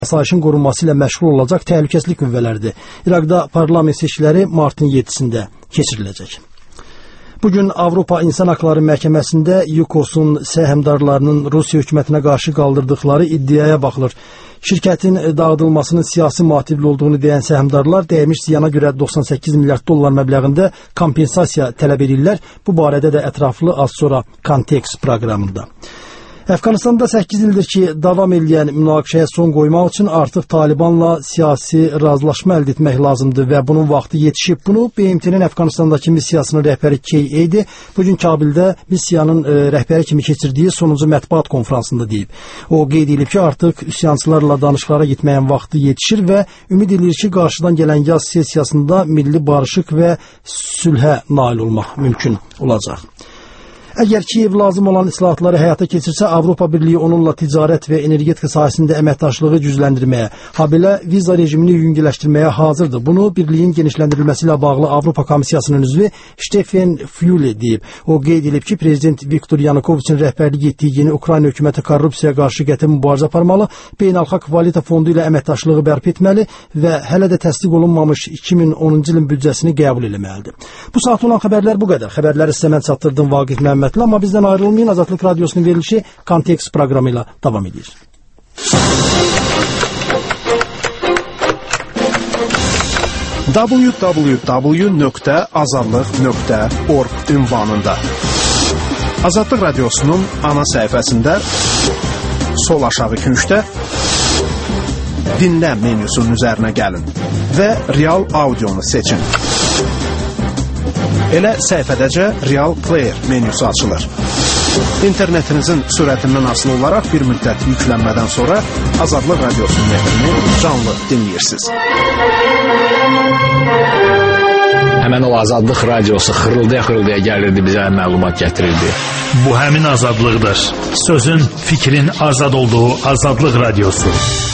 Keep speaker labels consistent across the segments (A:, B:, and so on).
A: asayişin qorunması ilə məşğul olacaq təhlükəsizlik qüvvələridir. İraqda parlament seçkiləri martın 7-sində keçiriləcək. Bugün Avropa İnsan Hakları Məhkəməsində YUKOS-un səhmdarlarının Rusiya hökumətinə qarşı qaldırdıqları iddiaya baxılır. Şirkətin dağıdılmasının siyasi motivli olduğunu deyən səhmdarlar dəymiş ziyana görə 98 milyard dollar məbləğində kompensasiya tələb edirlər. Bu barədə də ətraflı az sonra Kontekst proqramında. Əfqanistanda 8 ildir ki, davam edən münaqişəyə son qoymaq üçün artıq Talibanla siyasi razılaşma əldə etmək lazımdır və bunun vaxtı yetişib. Bunu BMT-nin Əfqanistandakı missiyasının rəhbəri K.A.'di bugün Kabildə missiyanın rəhbəri kimi keçirdiyi sonuncu mətbuat konfransında deyib. O qeyd edib ki, artıq üsyançılarla danışıqlara getməyin vaxtı yetişir və ümid edilir ki, qarşıdan gələn yaz sessiyasında milli barışıq və sülhə nail olmaq mümkün olacaq. Əgər Kiyev lazım olan islahatları həyata keçirsə, Avropa Birliyi onunla ticarət və energetika sahəsində əməkdaşlığı gücləndirməyə, habelə viza rejimini yüngülləşdirməyə hazırdır. Bunu birliyin genişləndirilməsi ilə bağlı Avropa Komissiyasının üzvü Stefan Füle deyib. O qeyd edib ki, Prezident Viktor Yanukoviçin rəhbərlik etdiyi yeni Ukrayna hökuməti korrupsiyaya qarşı qəti mübarizə aparmalı, Beynəlxalq Valyuta Fondu ilə əməkdaşlığı bərpa etməli və hələ də təsdiq olunmamış 2010-cu ilin büdcəsini qəbul etməlidir. Bu saat olan xəbərlər bu qədər. Xəbərləri sizə mən çatdırdım Vaqif Məmmədli, amma bizdən ayrılmayın. Azadlıq Radiosunun verilişi Kontekst proqramı ilə davam edir.
B: www.azadlıq.org ünvanında Azadlıq Radiosunun ana səhifəsində sol aşağı küncdə dinlə menyusunun üzərinə gəlin və real audionu seçin. Elə səhifədəcə Real Player menyusu açılır. İnternetinizin sürətindən asılı olaraq bir müddət yüklənmədən sonra Azadlıq Radiosunun efrini canlı dinləyirsiniz.
C: Həmən o Azadlıq Radiosu xırıldaya gəlirdi, bizə məlumat gətirirdi.
D: Bu həmin azadlıqdır. Sözün, fikrin azad olduğu Azadlıq Radiosu.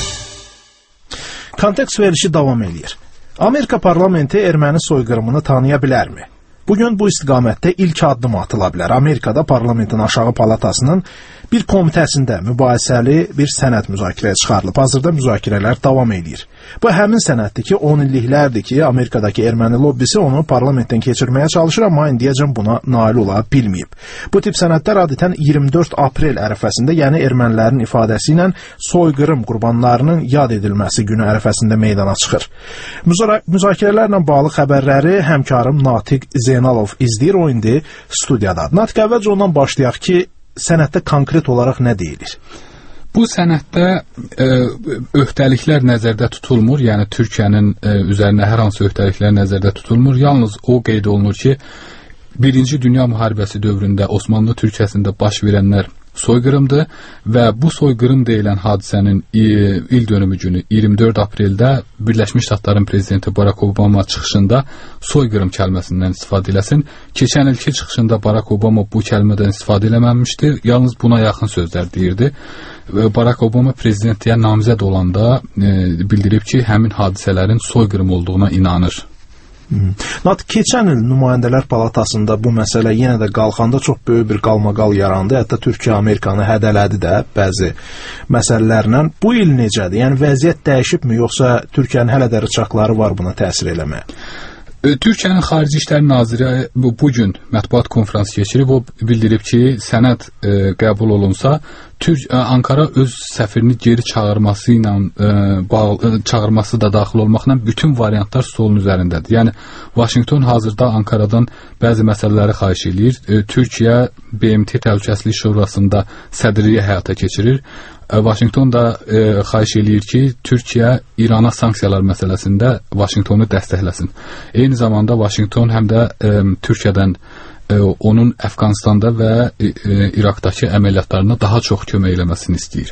B: Kontekst verilişi davam edir. Amerika parlamenti erməni soyqırımını tanıya bilərmi? Bugün bu istiqamətdə ilk addım atıla bilər. Amerikada parlamentin aşağı palatasının bir komitəsində mübahisəli bir sənəd müzakirəyə çıxarılıb. Hazırda müzakirələr davam edir. Bu həmin sənəddir ki, 10 illiklərdir ki, Amerikadakı erməni lobbisi onu parlamentdən keçirməyə çalışır, amma indiyəcən buna nail ola bilməyib. Bu tip sənədlər adətən 24 aprel ərəfəsində, yəni ermənilərin ifadəsi ilə soyqırım qurbanlarının yad edilməsi günü ərəfəsində meydana çıxır. Müzakirələrlə bağlı xəbərləri həmkarım Natiq Zeynalov izləyir, o indi studiyadadır. Natiq, əvvəlcə ondan başlayaq ki, sənəddə konkret olaraq nə deyilir?
E: Bu sənəddə öhdəliklər nəzərdə tutulmur, yəni Türkiyənin üzərində hər hansı öhdəliklər nəzərdə tutulmur. Yalnız o qeyd olunur ki, Birinci Dünya Müharibəsi dövründə Osmanlı Türkiyəsində baş verənlər soyqırımdır və bu soyqırım deyilən hadisənin il dönümü günü 24 apreldə Birləşmiş Ştatların prezidenti Barack Obama çıxışında soyqırım kəlməsindən istifadə eləsin. Keçən ilki çıxışında Barack Obama bu kəlmədən istifadə eləməmişdi. Yalnız buna yaxın sözlər deyirdi. Barack Obama prezidentliyə namizəd olanda bildirib ki, həmin hadisələrin soyqırım olduğuna inanır.
B: Keçən il Nümayəndələr Palatasında bu məsələ yenə də qalxanda çox böyük bir qalmaqal yarandı. Hətta Türkiyə Amerikanı hədələdi də bəzi məsələlərlə. Bu il necədir? Yəni vəziyyət dəyişibmi, yoxsa Türkiyənin hələ də rıçaqları var buna təsir eləməyə?
E: Türkiyənin Xarici İşlər Naziri bugün mətbuat konfransı keçirib, o bildirib ki, sənəd qəbul olunsa, Ankara öz səfirini geri çağırması da daxil olmaqla bütün variantlar stolun üzərindədir. Yəni, Vaşinqton hazırda Ankaradan bəzi məsələləri xahiş edir. Türkiyə BMT Təhlükəsizlik Şurasında sədrliyi həyata keçirir. Vaşinqton da xahiş eləyir ki, Türkiyə İrana sanksiyalar məsələsində Vaşinqtonu dəstəkləsin. Eyni zamanda Vaşinqton həm də Türkiyədən onun Əfqanistanda və İraqdakı əməliyyatlarına daha çox kömək eləməsini istəyir.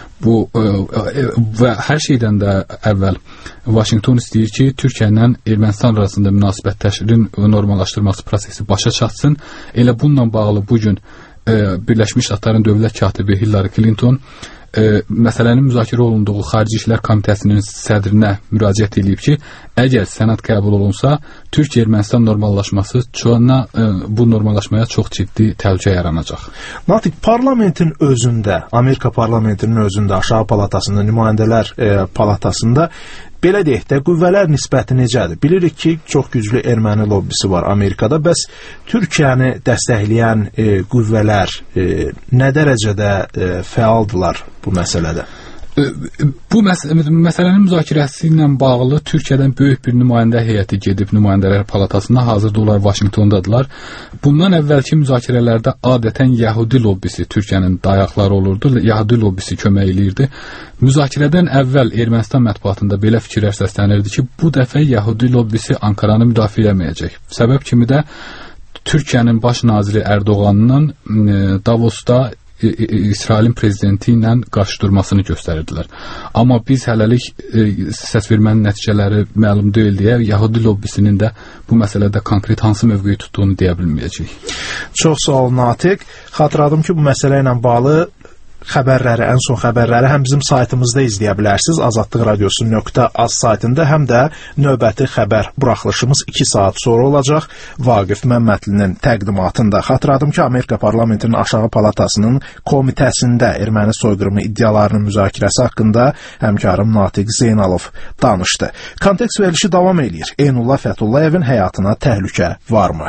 E: Və hər şeydən də əvvəl Vaşinqton istəyir ki, Türkiyə ilə Ermənistan arasında münasibətlərin normallaşdırması prosesi başa çatsın. Elə bununla bağlı bugün Birləşmiş Ştatların dövlət katibi Hillary Clinton məsələnin müzakirə olunduğu Xarici İşlər Komitəsinin sədrinə müraciət edib ki, əgər sənəd qəbul olunsa, Türkiyə-Ermənistan normallaşması bu normallaşmaya çox ciddi təhlükə yaranacaq.
B: Natiq, parlamentin özündə, Amerika parlamentinin özündə, aşağı palatasında, nümayəndələr palatasında belə deyək də, qüvvələr nisbəti necədir? Bilirik ki, çox güclü erməni lobbisi var Amerikada, bəs Türkiyəni dəstəkləyən qüvvələr nə dərəcədə fəaldırlar bu məsələdə?
E: Bu məsələnin müzakirəsi ilə bağlı Türkiyədən böyük bir nümayəndə heyəti gedib nümayəndələr palatasına, hazırda onlar Vaşinqtondadılar. Bundan əvvəlki müzakirələrdə adətən Yəhudi lobbisi Türkiyənin dayaqları olurdu, Yəhudi lobbisi kömək eləyirdi. Müzakirədən əvvəl Ermənistan mətbuatında belə fikirlər səslənirdi ki, bu dəfə Yəhudi lobbisi Ankaranı müdafiə eləməyəcək. Səbəb kimi də Türkiyənin baş naziri Erdoğanın Davosda İsrailin prezidenti ilə qarşı durmasını göstərirdilər. Amma biz hələlik səsvermənin nəticələri məlum deyil deyə Yəhudi lobbisinin də bu məsələdə konkret hansı mövqeyi tutduğunu deyə bilməyəcəyik.
B: Çox sağ ol Natiq. Xatırladım ki, bu məsələ ilə bağlı xəbərləri, ən son xəbərləri həm bizim saytımızda izləyə bilərsiniz, azadlıqradiosu.az saytında, həm də növbəti xəbər buraxılışımız 2 saat sonra olacaq Vaqif Məmmədlinin təqdimatında. Xatırladım ki, Amerika parlamentinin aşağı palatasının komitəsində erməni soyqırımı iddialarının müzakirəsi haqqında həmkarım Natiq Zeynalov danışdı. Kontekst verilişi davam edir. Eynullah Fətullayevin həyatına təhlükə varmı?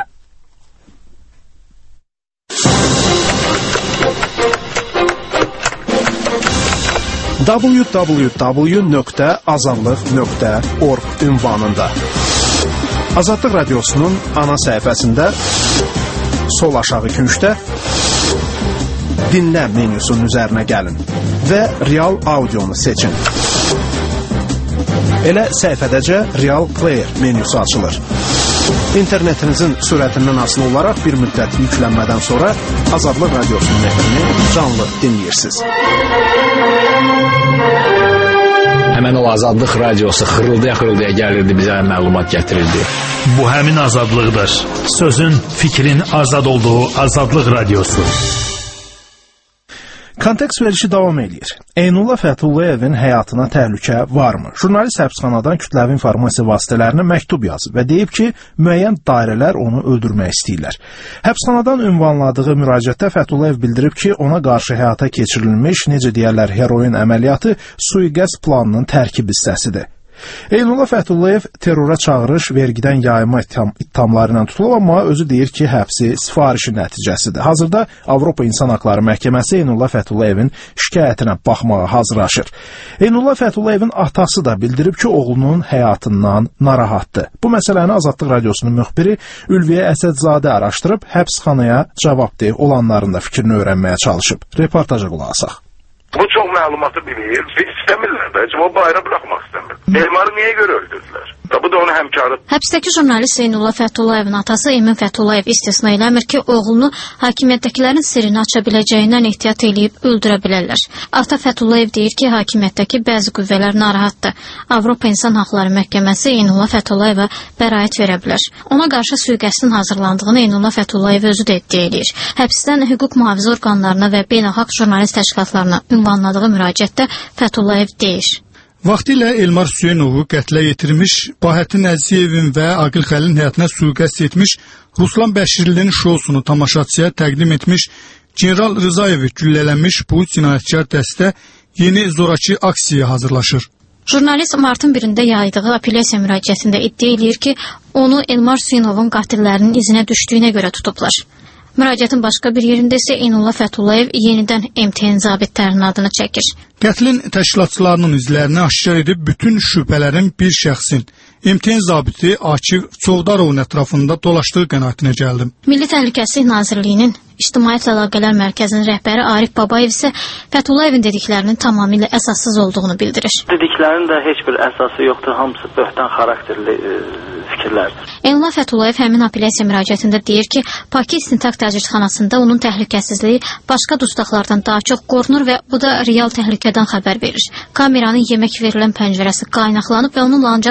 B: www.azadlıq.org ünvanında Azadlıq Radiosunun ana səhifəsində sol aşağı küncdə dinlə menyusunun üzərinə gəlin və real audionu seçin. Elə səhifədəcə Real Player menyusu açılır. İnternetinizin sürətindən asılı olaraq bir müddət yüklənmədən sonra Azadlıq Radiosunun nefrini canlı dinləyirsiniz.
C: Həmən o Azadlıq Radiosu xırıldaya-xırıldaya gəlirdi, bizə məlumat gətirirdi.
D: Bu həmin azadlıqdır. Sözün, fikrin azad olduğu Azadlıq Radiosu.
B: Kontekst verilişi davam edir. Eynullah Fətullayevin həyatına təhlükə varmı? Jurnalist həbsxanadan kütləvi informasiya vasitələrinə məktub yazıb və deyib ki, müəyyən dairələr onu öldürmək istəyirlər. Həbsxanadan ünvanladığı müraciətdə Fətullayev bildirib ki, ona qarşı həyata keçirilmiş, necə deyərlər, heroin əməliyyatı sui-qəsd planının tərkib hissəsidir. Eynullah Fətullayev terrora çağırış, vergidən yayma ittihamları ilə tutulub, amma özü deyir ki, həbsi sifarişi nəticəsidir. Hazırda Avropa İnsan Haqları Məhkəməsi Eynullah Fətullayevin şikayətinə baxmağa hazırlaşır. Eynullah Fətullayevin atası da bildirib ki, oğlunun həyatından narahatdır. Bu məsələni Azadlıq Radiosunun müxbiri Ülviyə Əsədzadə araşdırıb, həbsxanaya cavabdeh olanların da fikrini öyrənməyə çalışıb. Reportaja qulaq asaq.
F: Bu çox məlumatı bilir. İstəmirlər də. Cavabı ayrı buraxmaq istəmir. Elmarı niyə görə öldürdülər? Bu da onun həmkarı.
G: Həbsdəki jurnalist Eynullah Fətullayevin atası Emin Fətullayev istisna eləmir ki, oğlunu hakimiyyətdəkilərin sirrini aça biləcəyindən ehtiyat eləyib öldürə bilərlər. Ata Fətullayev deyir ki, hakimiyyətdəki bəzi qüvvələr narahatdır. Avropa İnsan Haqları Məhkəməsi Eynullah Fətullayeva bəraət verə bilər. Ona qarşı sui-qəsdin hazırlandığını Eynullah Fətullayev özü də iddia edir. Həbsdən hüquq mühafizə orqanlarına və beynəlxalq jurnalist təşkilatlarına ünvanladığı müraciətdə Fətullayev deyir.
H: Vaxtilə Elmar Hüseynovu qətlə yetirmiş, Bahətin Əziyevin və Aqil Xəlilin həyatına sui-qəsd etmiş, Ruslan Bəşirlinin şousunu tamaşaçıya təqdim etmiş, General Rızayevi güllələnmiş bu cinayətkar dəstə yeni zorakı aksiyaya hazırlaşır.
G: Jurnalist martın 1-də yaydığı apellyasiya müraciətində iddia edir ki, onu Elmar Hüseynovun qatillərinin izinə düşdüyünə görə tutublar. Müraciətin başqa bir yerində isə Eynullah Fətullayev yenidən MTN zabitlərinin adını çəkir.
H: Qətlin təşkilatçılarının izlərini aşkar edib bütün şübhələrin bir şəxsin, MTN zabiti Akif Çovdarovun ətrafında dolaşdığı qənaətinə gəldim.
G: Milli Təhlükəsizlik Nazirliyinin İctimaiyyət Əlaqələr Mərkəzinin rəhbəri Arif Babayev isə Fətullayevin dediklərinin tamamilə əsassız olduğunu bildirir.
I: Dediklərinin də heç bir əsası yoxdur, hamısı böhtan xarakterli fikirlərdir.
G: Eynullah Fətullayev həmin apellyasiya müraciətində deyir ki, Bakı İstintaq Təcridxanasında onun təhlükəsizliyi başqa dustaqlardan daha çox qorunur və bu da real təhlükədən xəbər verir. Kameranın yemək verilən pəncərəsi qaynaqlanıb və onunla ancaq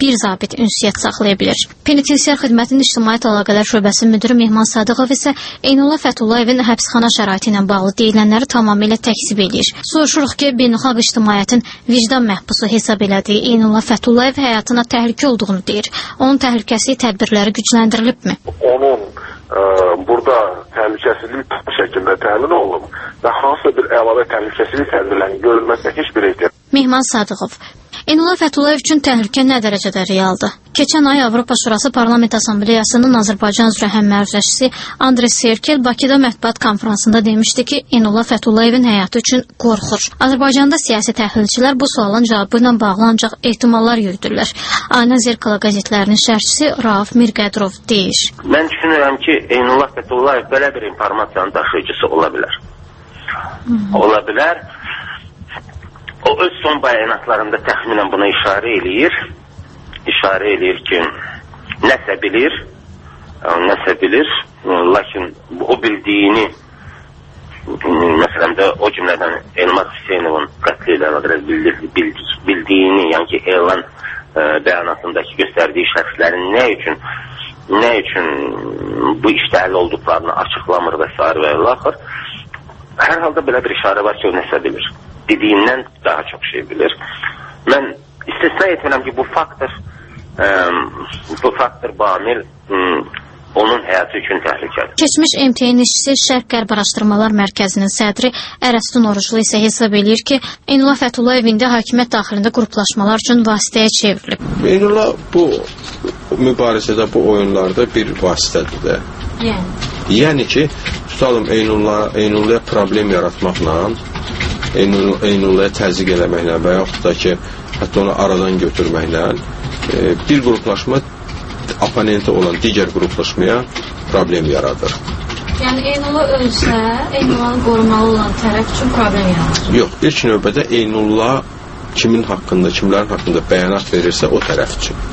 G: bir zabit ünsiyyət saxlaya bilir. Penitensiar xidmətinin İctimaiyyət Əlaqələr Şöbəsinin müdiri Mehman Sadıqov isə Eynullah Fətullayevin həbsxana şəraiti ilə bağlı deyilənləri tamamilə təkzib edir. Soruşuruq ki, beynəlxalq ictimaiyyətin vicdan məhbusu hesab elədiyi Eynullah Fətullayev həyatına təhlükə olduğunu deyir. Onun təhlükəsi tədbirləri gücləndirilibmi?
F: Onun burada təhlükəsizlik şəklində təmin olunub və hansısa bir əlavə təhlükəsizlik tədbirlərinin görülməsində heç bir ehtiyac.
G: Mehman Sadıqov. Eynullah Fətullayev üçün təhlükə nə dərəcədə realdır? Keçən ay Avropa Şurası Parlament Assambleyasının Azərbaycan üzrə həmməruzəçisi Andres Serkel Bakıda mətbuat konfransında demişdi ki, Eynullah Fətullayevin həyatı üçün qorxur. Azərbaycanda siyasi təhlilçilər bu sualın cavabı ilə bağlı ancaq ehtimallar yürüdürlər. Ayna Zerkala qəzetlərinin şərhçisi Rauf Mirqədrov deyir.
J: Mən düşünürəm ki, Eynullah Fətullayev belə bir informasiyanın daşıyıcısı ola bilər. Ola bilər. O öz son bəyanatlarında təxminən buna işarə eləyir. İşarə eləyir ki, nəsə bilir, lakin o bildiyini, məsələn də o cümlədən Elmar Hüseynovun qətli ilə bildiyini, yəni ki, elan bəyanatındakı göstərdiyi şəxslərin nə üçün bu işdə əl olduqlarını açıqlamır və s. və ilaxır. Hər halda belə bir işarə var ki, o nəsə bilir. Dediyindən daha çox şey bilir. Mən istisna etmirəm ki, bu faktor bamil onun həyatı üçün təhlükədir.
G: Keçmiş MTN işçisi Şərq-Qərb Araşdırmalar Mərkəzinin sədri Ərəstun Oruclu isə hesab eləyir ki, Eynullah Fətullayev indi hakimiyyət daxilində qruplaşmalar üçün vasitəyə çevrilib.
K: Eynullah bu mübarizədə, bu oyunlarda bir vasitədir də. Yəni ki, tutalım Eynullah'a problem yaratmaqla, Eynullah'a təzyiq eləməklə və yaxud da ki, hətta onu aradan götürməklə bir qruplaşma oponenti olan digər qruplaşmaya problem yaradır.
G: Yəni Eynullah ölsə, Eynullah'ın qorumalı olan tərəf üçün problem yaradır?
K: Yox, ilk növbədə Eynullah kimlərin haqqında bəyanat verirsə o tərəf üçün.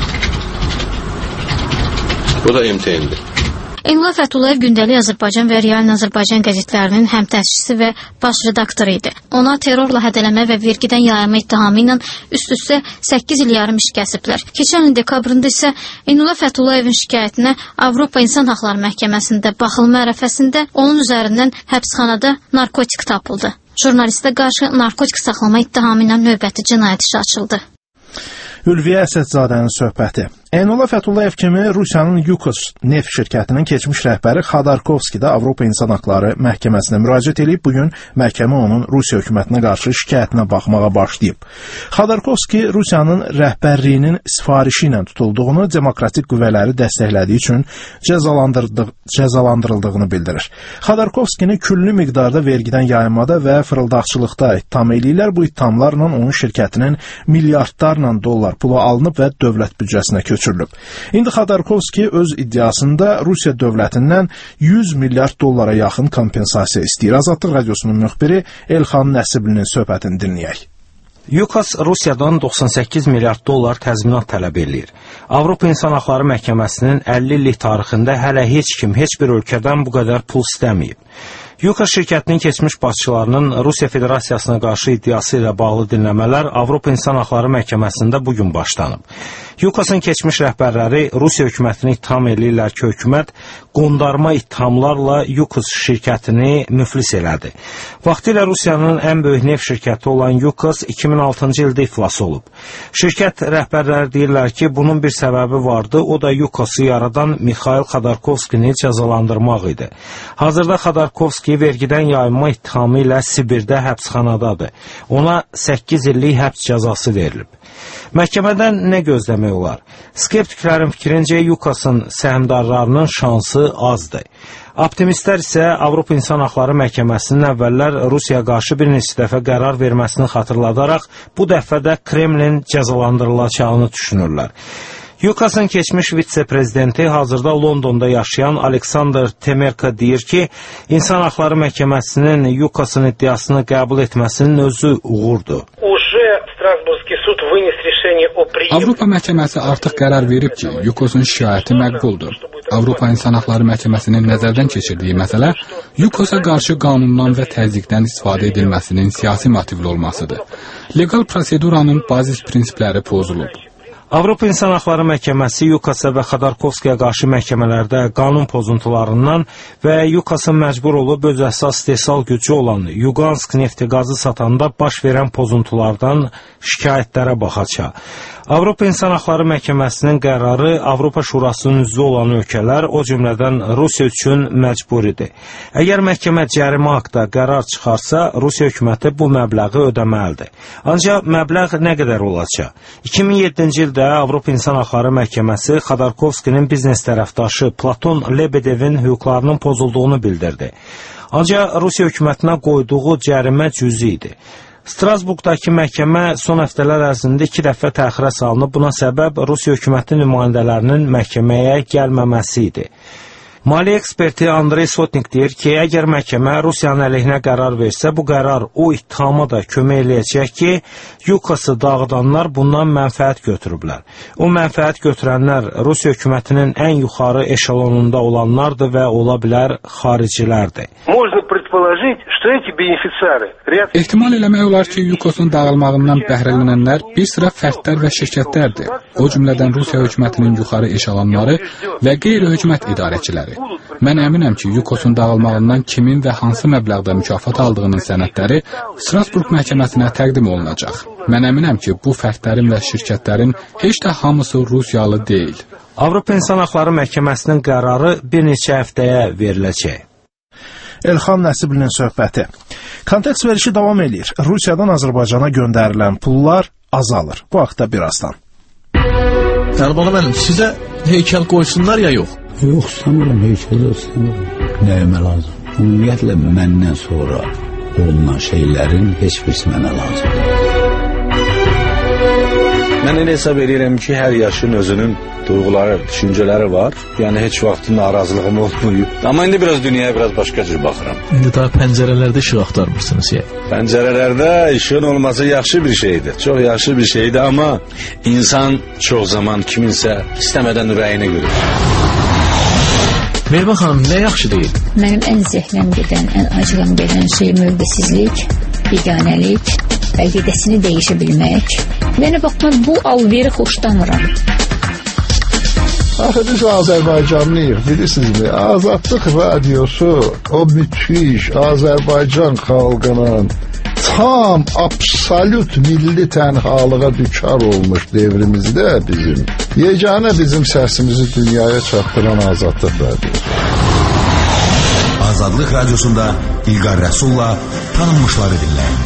K: Bu da MTN-dir.
G: Eynullah Fətullayev Gündəlik Azərbaycan və Real Azərbaycan qəzetlərinin həm təşkilçisi və baş redaktoru idi. Ona terrorla hədələmə və vergidən yayılma ittihamı ilə üst-üstə 8 il yarım iş kəsiblər. Keçən ilin dekabrında isə Eynullah Fətullayevin şikayətinə Avropa İnsan Haqları Məhkəməsində baxılma ərəfəsində onun üzərindən həbsxanada narkotik tapıldı. Jurnalistə qarşı narkotik saxlama ittihamı ilə növbəti cinayət işi açıldı.
B: Ülviyə Əsədzadənin söhbəti. Eynullah Fətullayev kimi Rusiyanın Yukos neft şirkətinin keçmiş rəhbəri Xadarkovski də Avropa İnsan Haqları Məhkəməsinə müraciət edib, bugün məhkəmə onun Rusiya hökumətinə qarşı şikayətinə baxmağa başlayıb. Xadarkovski Rusiyanın rəhbərliyinin sifarişi ilə tutulduğunu, demokratik qüvvələri dəstəklədiyi üçün cəzalandırıldığını bildirir. Xadarkovskini küllü miqdarda vergidən yayınmada və fırıldaqçılıqda ittiham eləyirlər. Bu ittihamlarla onun şirkətinin milyardlarla dollar pulu alınıb və dövlət büdcəsinə köçürülüb. İndi Xadarkovski öz iddiasında Rusiya dövlətindən 100 milyard dollara yaxın kompensasiya istəyir. Azadlıq Radiosunun müxbiri Elxan Nəsiblinin söhbətini dinləyək.
L: Yukos Rusiyadan 98 milyard dollar təzminat tələb eləyir. Avropa İnsan Haqları Məhkəməsinin 50 illik tarixində hələ heç kim, heç bir ölkədən bu qədər pul istəməyib. Yukos şirkətinin keçmiş başçılarının Rusiya Federasiyasına qarşı iddiası ilə bağlı dinləmələr Avropa İnsan Haqları Məhkəməsində bugün başlanıb. Yukos'un keçmiş rəhbərləri Rusiya hökumətini ittiham eləyirlər ki, hökumət qondarma ittihamlarla Yukos şirkətini müflis elədi. Vaxtilə Rusiyanın ən böyük neft şirkəti olan Yukos 2006-cı ildə iflas olub. Şirkət rəhbərləri deyirlər ki, bunun bir səbəbi vardı, o da Yukos'u yaradan Mikhail Xadarkovskini cəzalandırmaq idi. Hazırda Xadarkovski vergidən yayınma ittihamı ilə Sibirdə həbsxanadadır. Ona 8 illik həbs cəzası verilib. Məhkəmədən nə gözləmək olar? Skeptiklərin fikrincə Yukos'un səhmdarlarının şansı azdır. Optimistlər isə Avropa İnsan Haqları Məhkəməsinin əvvəllər Rusiyaya qarşı bir neçə dəfə qərar verməsini xatırladaraq bu dəfə də Kremlin cəzalandırılacağını düşünürlər. Yukos'un keçmiş vitse-prezidenti hazırda Londonda yaşayan Aleksandr Temerka deyir ki, İnsan Haqları Məhkəməsinin Yukos'un iddiasını qəbul etməsinin özü uğurdur.
E: Avropa Məhkəməsi artıq qərar verib ki, Yukos'un şikayəti məqbuldur. Avropa İnsan Haqları Məhkəməsinin nəzərdən keçirdiyi məsələ Yukos'a qarşı qanundan və təzyiqdən istifadə edilməsinin siyasi motivli olmasıdır. Legal proseduranın bazis prinsipləri pozulub.
L: Avropa İnsan Haqları Məhkəməsi Yukasa və Xodorkovskiyə qarşı məhkəmələrdə qanun pozuntularından və Yukasın məcbur olub öz əsas istehsal gücü olan Yugansk nefti qazı satanda baş verən pozuntulardan şikayətlərə baxacaq. Avropa İnsan Haqları Məhkəməsinin qərarı Avropa Şurasının üzvü olan ölkələr, o cümlədən Rusiya üçün məcburidir. Əgər məhkəmə cərimə haqqında qərar çıxarsa, Rusiya hökuməti bu məbləği ödəməlidir. Ancaq məbləğ nə qədər olacaq? 2007-ci ildə Avropa İnsan Haqları Məhkəməsi Xodorkovskinin biznes tərəfdaşı Platon Lebedevin hüquqlarının pozulduğunu bildirdi. Ancaq Rusiya hökumətinə qoyduğu cərimə cüzi idi. Strasburqdakı məhkəmə son həftələr ərzində 2 dəfə təxirə salınıb. Buna səbəb Rusiya hökuməti nümayəndələrinin məhkəməyə gəlməməsi idi. Maliyyə eksperti Andrey Sotnik deyir ki, əgər məhkəmə Rusiyanın əleyhinə qərar versə, bu qərar o ittihama da kömək eləyəcək ki, Yukası dağıdanlar bundan mənfəət götürüblər. O mənfəət götürənlər Rusiya hökumətinin ən yuxarı eşelonunda olanlardır və ola bilər xaricilərdir.
E: Ehtimal eləmək olar ki, Yukos'un dağılmağından bəhrələnənlər bir sıra fərdlər və şirkətlərdir. O cümlədən Rusiya hökumətinin yuxarı eşelonları və qeyri-hökumət idarəçiləri. Mən əminəm ki, Yukos'un dağılmağından kimin və hansı məbləğdə mükafat aldığının sənədləri Strasburq məhkəməsinə təqdim olunacaq. Mən əminəm ki, bu fərdlərin və şirkətlərin heç də hamısı Rusiyalı deyil.
L: Avropa İnsan Haqları Məhkəməsinin qərarı bir neçə həftəyə veriləcək.
B: Elxan Nəsiblinin söhbəti. Kontekst verişi davam edir. Rusiyadan Azərbaycana göndərilən pullar azalır. Bu haqda birazdan.
M: Əlbəttə mənim, sizə heykəl qoysunlar ya yox?
N: Yox, istəmirəm, heykəl istəmirəm. Nəyimə lazım? Ümumiyyətlə, məndən sonra olunan şeylərin heç birisi mənə lazımdır.
O: Mən elə hesab edirəm ki, hər yaşın özünün duyğuları, düşüncələri var. Yəni, heç vaxt narazılığım olmayıb. Amma indi biraz dünyaya biraz başqa cür baxıram.
M: İndi daha pəncərələrdə işıq axtarmırsınız ya?
O: Pəncərələrdə işığın olması yaxşı bir şeydir. Çox yaxşı bir şeydir, amma insan çox zaman kiminsə istəmədən ürəyinə görür.
M: Meyvə xanım, nə yaxşı deyil?
P: Mənim ən zehnəm gedən, ən acığım gedən şey mövqesizlik, biganəlik, əqidəsini dəyişə bilmək. Mənə baxma, bu alveri xoşlanmıram.
Q: Axı biz Azərbaycanlıyıq, bilirsinizmi? Azadlıq radiosu o müthiş Azərbaycan xalqının tam, absolut milli tənhalığa düçar olmuş devrimizdə yeganə bizim səsimizi dünyaya çatdıran Azadlıq radiosu.
R: Azadlıq radiosunda İlqar Rəsulla tanınmışları dinləyin.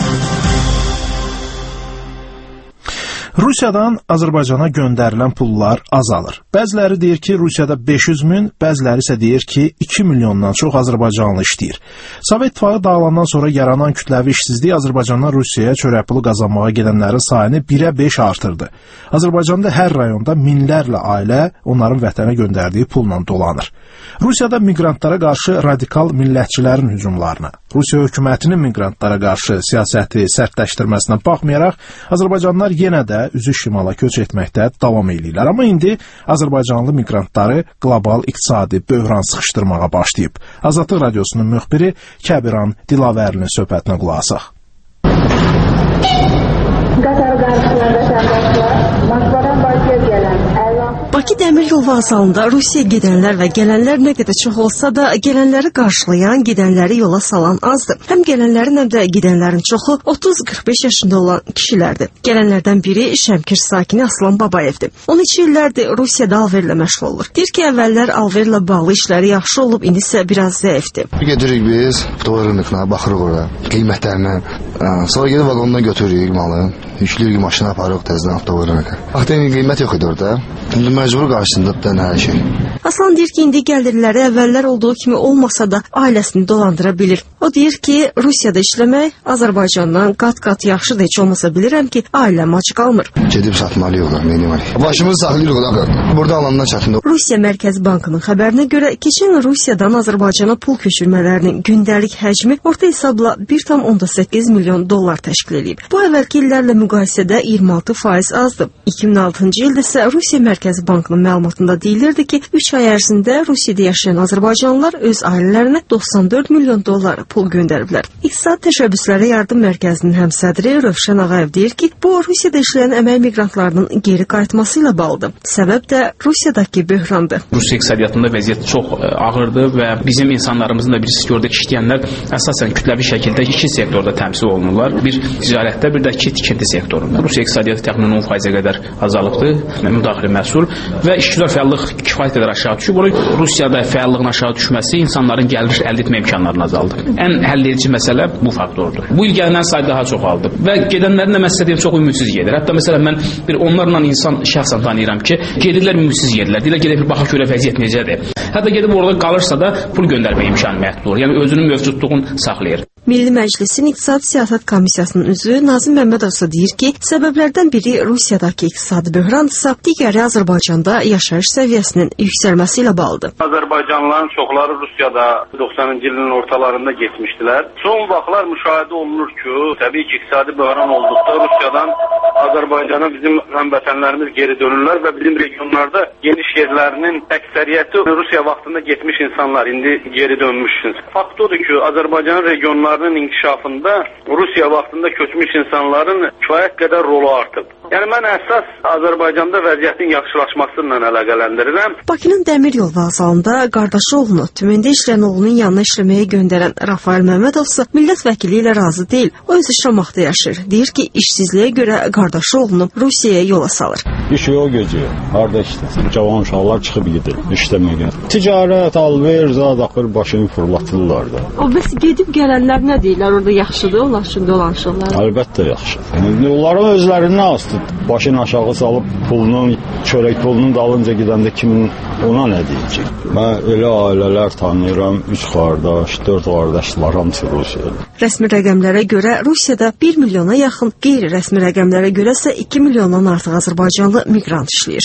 B: Rusiyadan Azərbaycana göndərilən pullar azalır. Bəziləri deyir ki, Rusiyada 500 min, bəziləri isə deyir ki, 2 milyondan çox azərbaycanlı işləyir. Sovet İttifaqı dağılandan sonra yaranan kütləvi işsizlik Azərbaycandan Rusiyaya çörək pulu qazanmağa gedənlərin sayını 1-ə 5 artırdı. Azərbaycanda hər rayonda minlərlə ailə onların vətənə göndərdiyi pulla dolanır. Rusiyada miqrantlara qarşı radikal millətçilərin hücumlarına, Rusiya hökumətinin miqrantlara qarşı siyasəti sərtləşdirməsinə baxmayaraq, Azərbaycanlılar yenə də üzü şimala köç etməkdə davam edirlər. Amma indi Azərbaycanlı miqrantları qlobal iqtisadi böhran sıxışdırmağa başlayıb. Azadlıq radiosunun müxbiri Kəbiran Dilavərlinin söhbətinə qulaq asaq.
S: Bakı Dəmir Yol Vağzalında Rusiyaya gedənlər və gələnlər nə qədər çox olsa da, gələnləri qarşılayan, gedənləri yola salan azdır. Həm gələnlərin, həm də gedənlərin çoxu 30-45 yaşında olan kişilərdir. Gələnlərdən biri Şəmkir sakini Aslan Babayevdir. 12 illərdir Rusiyada alverlə məşğul olur. Deyir ki, əvvəllər alverlə bağlı işləri yaxşı olub, indi isə biraz zəifdir.
T: Gedirik biz, dolarınlıqına, baxırıq oraya, qiymətlərinə. Sonra gedib vaqondan götürürük malı, yüklüyük maşına aparıq təzdən avtovarına. Vaxtın qiymət yox idi orada. İndi məcbur qarşısındadır hər şey.
S: Aslan deyir ki, indi gəlirləri əvvəllər olduğu kimi olmasa da ailəsini dolandıra bilir. O deyir ki, Rusiyada işləmək Azərbaycandan qat-qat yaxşıdır, heç olmasa bilirəm ki, ailəm ac qalmır.
T: Gedib satmalıyıq ona, minimalıyıq. Başımızı saxlayırıq ona, burada alandan çatında.
S: Rusiya Mərkəzi Bankının xəbərinə görə, keçən Rusiyadan Azərbaycana pul köçürmələrinin gündəlik həcmi orta hesabla 1,8 milyon milyon dollar təşkil edib. Bu əvvəlki illərlə müqayisədə 26% azdır. 2006-cı ildə isə Rusiya Mərkəzi Bankının məlumatında deyilirdi ki, 3 ay ərzində Rusiyada yaşayan azərbaycanlılar öz ailələrinə 94 milyon dollar pul göndəriblər. İqtisad Təşəbbüsləri Yardım Mərkəzinin həmsədri Rövşən Ağayev deyir ki, bu Rusiyada işləyən əmək miqrantlarının geri qayıtması ilə bağlıdır. Səbəb də Rusiyadakı böhrandır.
U: Rusiya iqtisadiyyatında vəziyyət çox ağırdır və bizim insanlarımızın da birisi ki, orada işləyənlər əsasən kütləvi şəkildə iki sektorda təmsil olunurlar. Bir ticarətdə, bir də ki, tikinti sektorunda. Rusiya iqtisadiyyatı təxminən 10%-ə qədər azalıbdır, müdaxilə məhsul və işçilər fəallıq kifayət qədər aşağı düşüb. Rusiyada fəallığın aşağı düşməsi insanların gəlir əldə etmə imkanlarını azaldır. Ən həlledici məsələ bu faktordur. Bu il gələnlərin sayı daha çox aldı və gedənlərin də məsələ deyim çox ümidsіз gedir. Hətta məsələn mən bir onlarla insan şəxsən tanıyıram ki, gedirlər ümidsіз gedirlər. Deyirlər gedib bir baxaq görə vəziyyət necədir. Hətta gedib orada qalırsa da pul göndərmə imkanı məhdud olur. Yəni özünün mövcudluğunu saxlayır.
S: Milli Məclisin İqtisadi Siyasət Komissiyasının üzvü Nazim Məmmədov deyir ki, səbəblərdən biri Rusiyadakı iqtisadi böhrandırsa, digəri Azərbaycanda yaşayış səviyyəsinin yüksəlməsi ilə bağlıdır.
V: Azərbaycanlıların çoxları Rusiyada 90-cı ilin ortalarında getmişdilər. Son vaxtlar müşahidə olunur ki, təbii ki, iqtisadi böhran olduqda Rusiyadan Azərbaycana bizim həmvətənlərimiz geri dönürlər və bizim regionlarda geniş yerlərinin əksəriyyəti Rusiya vaxtında getmiş insanlar indi geri dönmüşsünüz. Fakt odur ki, Azərbaycanın regionlarının inkişafında Rusiya vaxtında köçmüş insanların kifayət qədər rolu artıb. Yəni mən əsas Azərbaycanda vəziyyətin yaxşılaşması ilə əlaqələndirirəm.
S: Bakının Dəmir yol vağzalında qardaşı oğlunu tümündə işləyən oğlunun yanına işləməyə göndərən Rafael Məmmədovsa millət vəkili ilə razı deyil. O öz Şamaxda yaşayır. Deyir ki, işsizliyə görə qardaşı oğlunu Rusiyaya yola salır.
N: İş yok gece. Harda işləsin? Cavan uşaqlar çıxıb gedir işləməyə. Ticarət, alver, zadaxır başını fırlatırlar da.
S: O bəs gedib gələnlər nə deyirlər? Orada yaxşıdır, onlar üçün dolanışırlar.
N: Əlbəttə yaxşıdır. Onların özlərindən asdı. Başını aşağı salıb pulunun, çörək pulunun dalınca gedəndə kimin ona nə deyəcək? Mən elə ailələr tanıyıram, 3 qardaş, 4 qardaşlar hamısı Rusiyada.
S: Rəsmi rəqəmlərə görə Rusiyada 1 milyona yaxın, qeyri-rəsmi rəqəmlərə görə isə 2 milyondan artıq azərbaycanlı miqrant işləyir.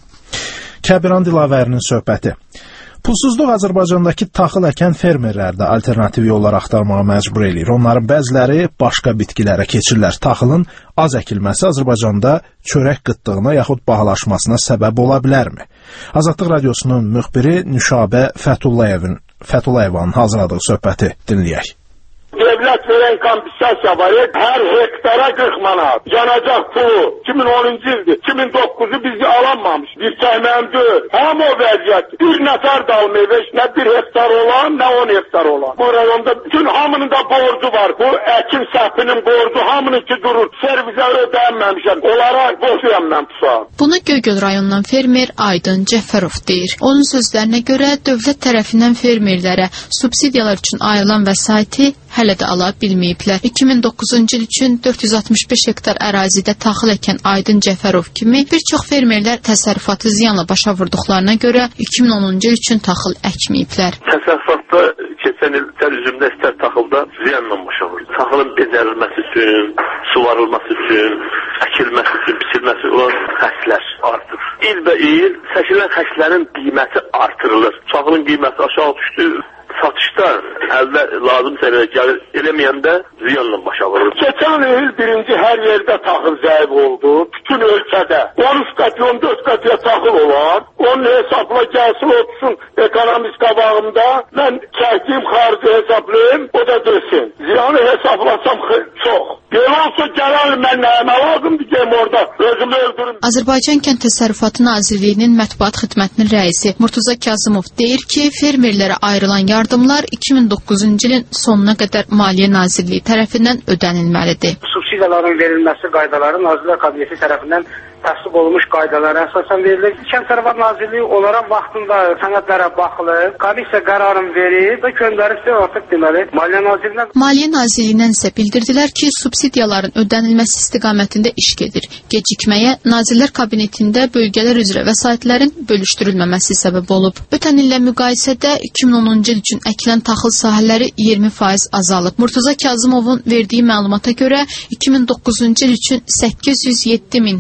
B: Kəbiran Dilavərinin söhbəti. Pulsuzluq Azərbaycandakı taxıl əkən fermerlərdə alternativ yollar axtarmağa məcbur eləyir. Onların bəziləri başqa bitkilərə keçirlər. Taxılın az əkilməsi Azərbaycanda çörək qıtlığına yaxud bahalaşmasına səbəb ola bilərmi? Azadlıq Radiosunun müxbiri Nüşabə Fətullayevanın hazırladığı söhbəti dinləyək.
W: Devlet veren kompensasiya var. Her hektara 40 manat. Yanacak pulu 2010-cu ildir. 2009'u bizi alanmamış. Bir səhməndir. Hem o vəziyyət. Bir nəfər də almayıb. Ne 1 hektar olan, ne 10 hektar olan. Bu rayonda bütün hamının da borcu var. Bu əkin səhvinin borcu hamının ki durur. Servisə ödənməmişəm. Onlara borcuyam mən bu saat.
X: Bunu Göygöl rayonundan fermer Aydın Cəfərov deyir. Onun sözlərinə görə dövlət tərəfindən fermerlərə subsidiyalar üçün ayrılan vəsaiti hələ də ala bilməyiblər. 2009-cu il üçün 465 hektar ərazidə taxıl əkən Aydın Cəfərov kimi bir çox fermerlər təsərrüfatı ziyanla başa vurduqlarına görə 2010-cu il üçün taxıl əkməyiblər.
F: Təsərrüfatda keçən il istər üzümdə, istər taxılda ziyanla başa vurdu. Taxılın becərilməsi üçün, suvarılması üçün, əkilməsi üçün, biçilməsi olan xərclər artır. İlbə il çəkilən xərclərin qiyməti artırılır. Taxılın qiyməti aşağı düşdü. Satışda əldə lazım səviyyəyə gəlir, eləməyəndə ziyanla başa vurur.
W: Keçən il birinci hər yerdə taxıl zəif oldu. Bütün ölkədə 13 qat, 14 qat taxıl olar. Onun hesabla gəlsin otursun ekonomist qabağımda. Mən çəkdiyim xarici hesablayım, o da desin. Ziyanı hesablasam çox. Belə olsa gələn mən nəyəmə lazımdır ki, orada özümü öldürüm.
X: Azərbaycan Kənd Təsərrüfatı Nazirliyinin mətbuat xidmətinin rəisi Murtuza Kazımov deyir ki, fermerlərə ayrılan yardımlar 2009-cu ilin sonuna qədər Maliyyə Nazirliyi tərəfindən ödənilməlidir.
V: Subsidiyaların verilməsi qaydaları Nazirlər Kabineti tərəfindən təsdiq olunmuş qaydalara əsasən verilir. Kənd Təsərrüfatı Nazirliyi onlara vaxtında sənədlərə baxılır, komissiya qərarını verir və göndəribsə artıq deməli Maliyyə Nazirliyinə.
X: Maliyyə Nazirliyindən isə bildirdilər ki, subsidiyaların ödənilməsi istiqamətində iş gedir. Gecikməyə Nazirlər Kabinetində bölgələr üzrə vəsaitlərin bölüşdürülməməsi səbəb olub. Ötən illə müqayisədə 2010-cu il üçün əkilən taxıl sahələri 20% azalıb. Murtuza Kazımovun verdiyi məlumata görə 2009-cu il üçün 807 min hektar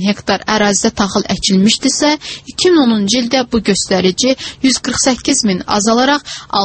X: ərazidə taxıl əkilmişdisə, 2010-cu ildə bu göstərici 148 min azalaraq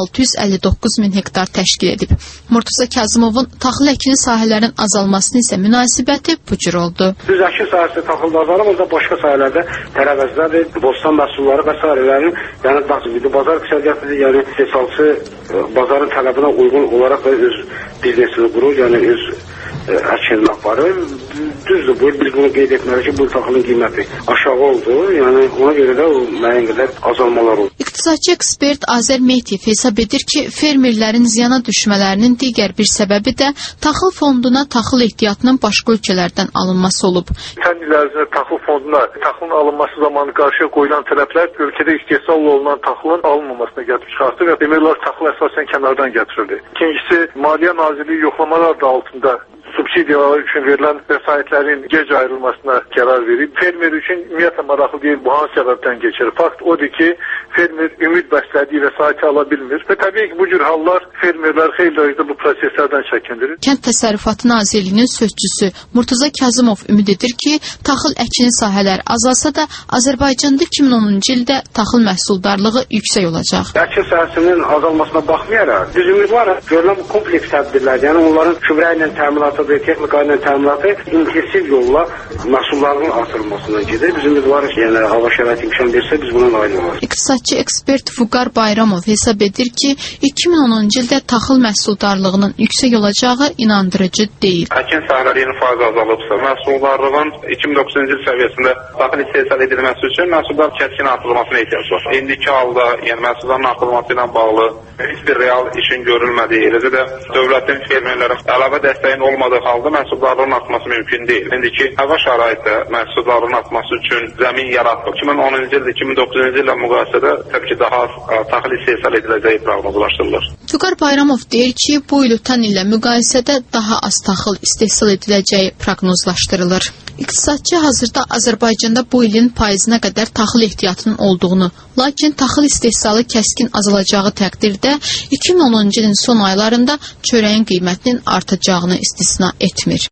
X: 659 min hektar təşkil edib. Murtuza Kazımovun taxıl əkini sahələrin azalmasının isə münasibəti bu cür oldu.
A: Düz əkin sahəsi taxılda azalır, onda başqa sahələrdə tərəvəzlər, bostan məhsulları və s. Yəni bazar iqtisadiyyatı, yəni istehsalçı bazarın tələbinə uyğun olaraq da öz biznesini qurur, yəni öz əkinini aparır. Düzdür, biz bunu qeyd etməliyik ki, bu taxılın qiyməti aşağı oldu, yəni ona görə də o müəyyən qədər azalmalar oldu.
X: İqtisadçı ekspert Azər Mehdiyev hesab edir ki, fermerlərin ziyana düşmələrinin digər bir səbəbi də taxıl fonduna taxıl ehtiyatının başqa ölkələrdən alınması olub.
C: Sən ilərisində taxıl fonduna taxılın alınması zamanı qarşıya qoyulan tələblər ölkədə istehsal olunan taxılın alınmamasına gətirib çıxartdı və demək olar taxıl əsasən kənardan gətirildi. İkincisi, Maliyyə Nazirliyi yoxlamalar da altında subsidiyalar üçün verilən vəsaitlərin gec ayrılmasına qərar verib. Fermer üçün ümumiyyətlə maraqlı deyil, bu hansı səbəbdən keçir. Fakt odur ki, fermer ümid bəslədiyi vəsaiti ala bilmir və təbii ki, bu cür hallar fermerlər xeyli dərəcədə bu proseslərdən çəkindirir.
X: Kənd Təsərrüfatı Nazirliyinin sözçüsü Murtuza Kazımov ümid edir ki, taxıl əkini sahələr azalsa da Azərbaycanda 2010-cu ildə taxıl məhsuldarlığı yüksək olacaq.
A: Əkin sahəsinin azalmasına baxmayaraq, biz ümidvarıq, görülən bu kompleks tədbirlər, yəni onların kübrə ilə təminatı və texnika ilə təminatı intensiv yolla məhsullarının artırılmasına gedir. Biz ümidvarıq ki, yəni hava şəraiti imkan versə biz buna nail olarıq.
X: İqtisadçı ekspert Vüqar Bayramov hesab edir ki, 2010-cu ildə taxıl məhsuldarlığının yüksək olacağı inandırıcı deyil.
V: Əkin sahələri 20% azalıbsa, məhsuldarlığın 2009-cu il səviyyəsində taxıl istehsal edilməsi üçün məhsullar kəskin artırılmasına ehtiyac var. İndiki halda, yəni məhsulların artırılması ilə bağlı heç bir real işin görülmədiyi, eləcə də dövlətin fermerlərə əlavə dəstəyin olmadığı halda məhsuldarlığın artması mümkün deyil. İndiki hava şəraiti məhsuldarlığın artması üçün zəmin yaratdı. 2010-cu il, 2009-cu illə müqayisədə təbii ki, daha az taxıl istehsal ediləcəyi proqnozlaşdırılır.
X: Vüqar Bayramov deyir ki, bu il ötən illə müqayisədə daha az taxıl istehsal ediləcəyi proqnozlaşdırılır. İqtisadçı hazırda Azərbaycanda bu ilin payızına qədər taxıl ehtiyatının olduğunu, lakin taxıl istehsalı kəskin azalacağı təqdirdə 2010-cu ilin son aylarında çörəyin qiymətinin artacağını istisna etmir.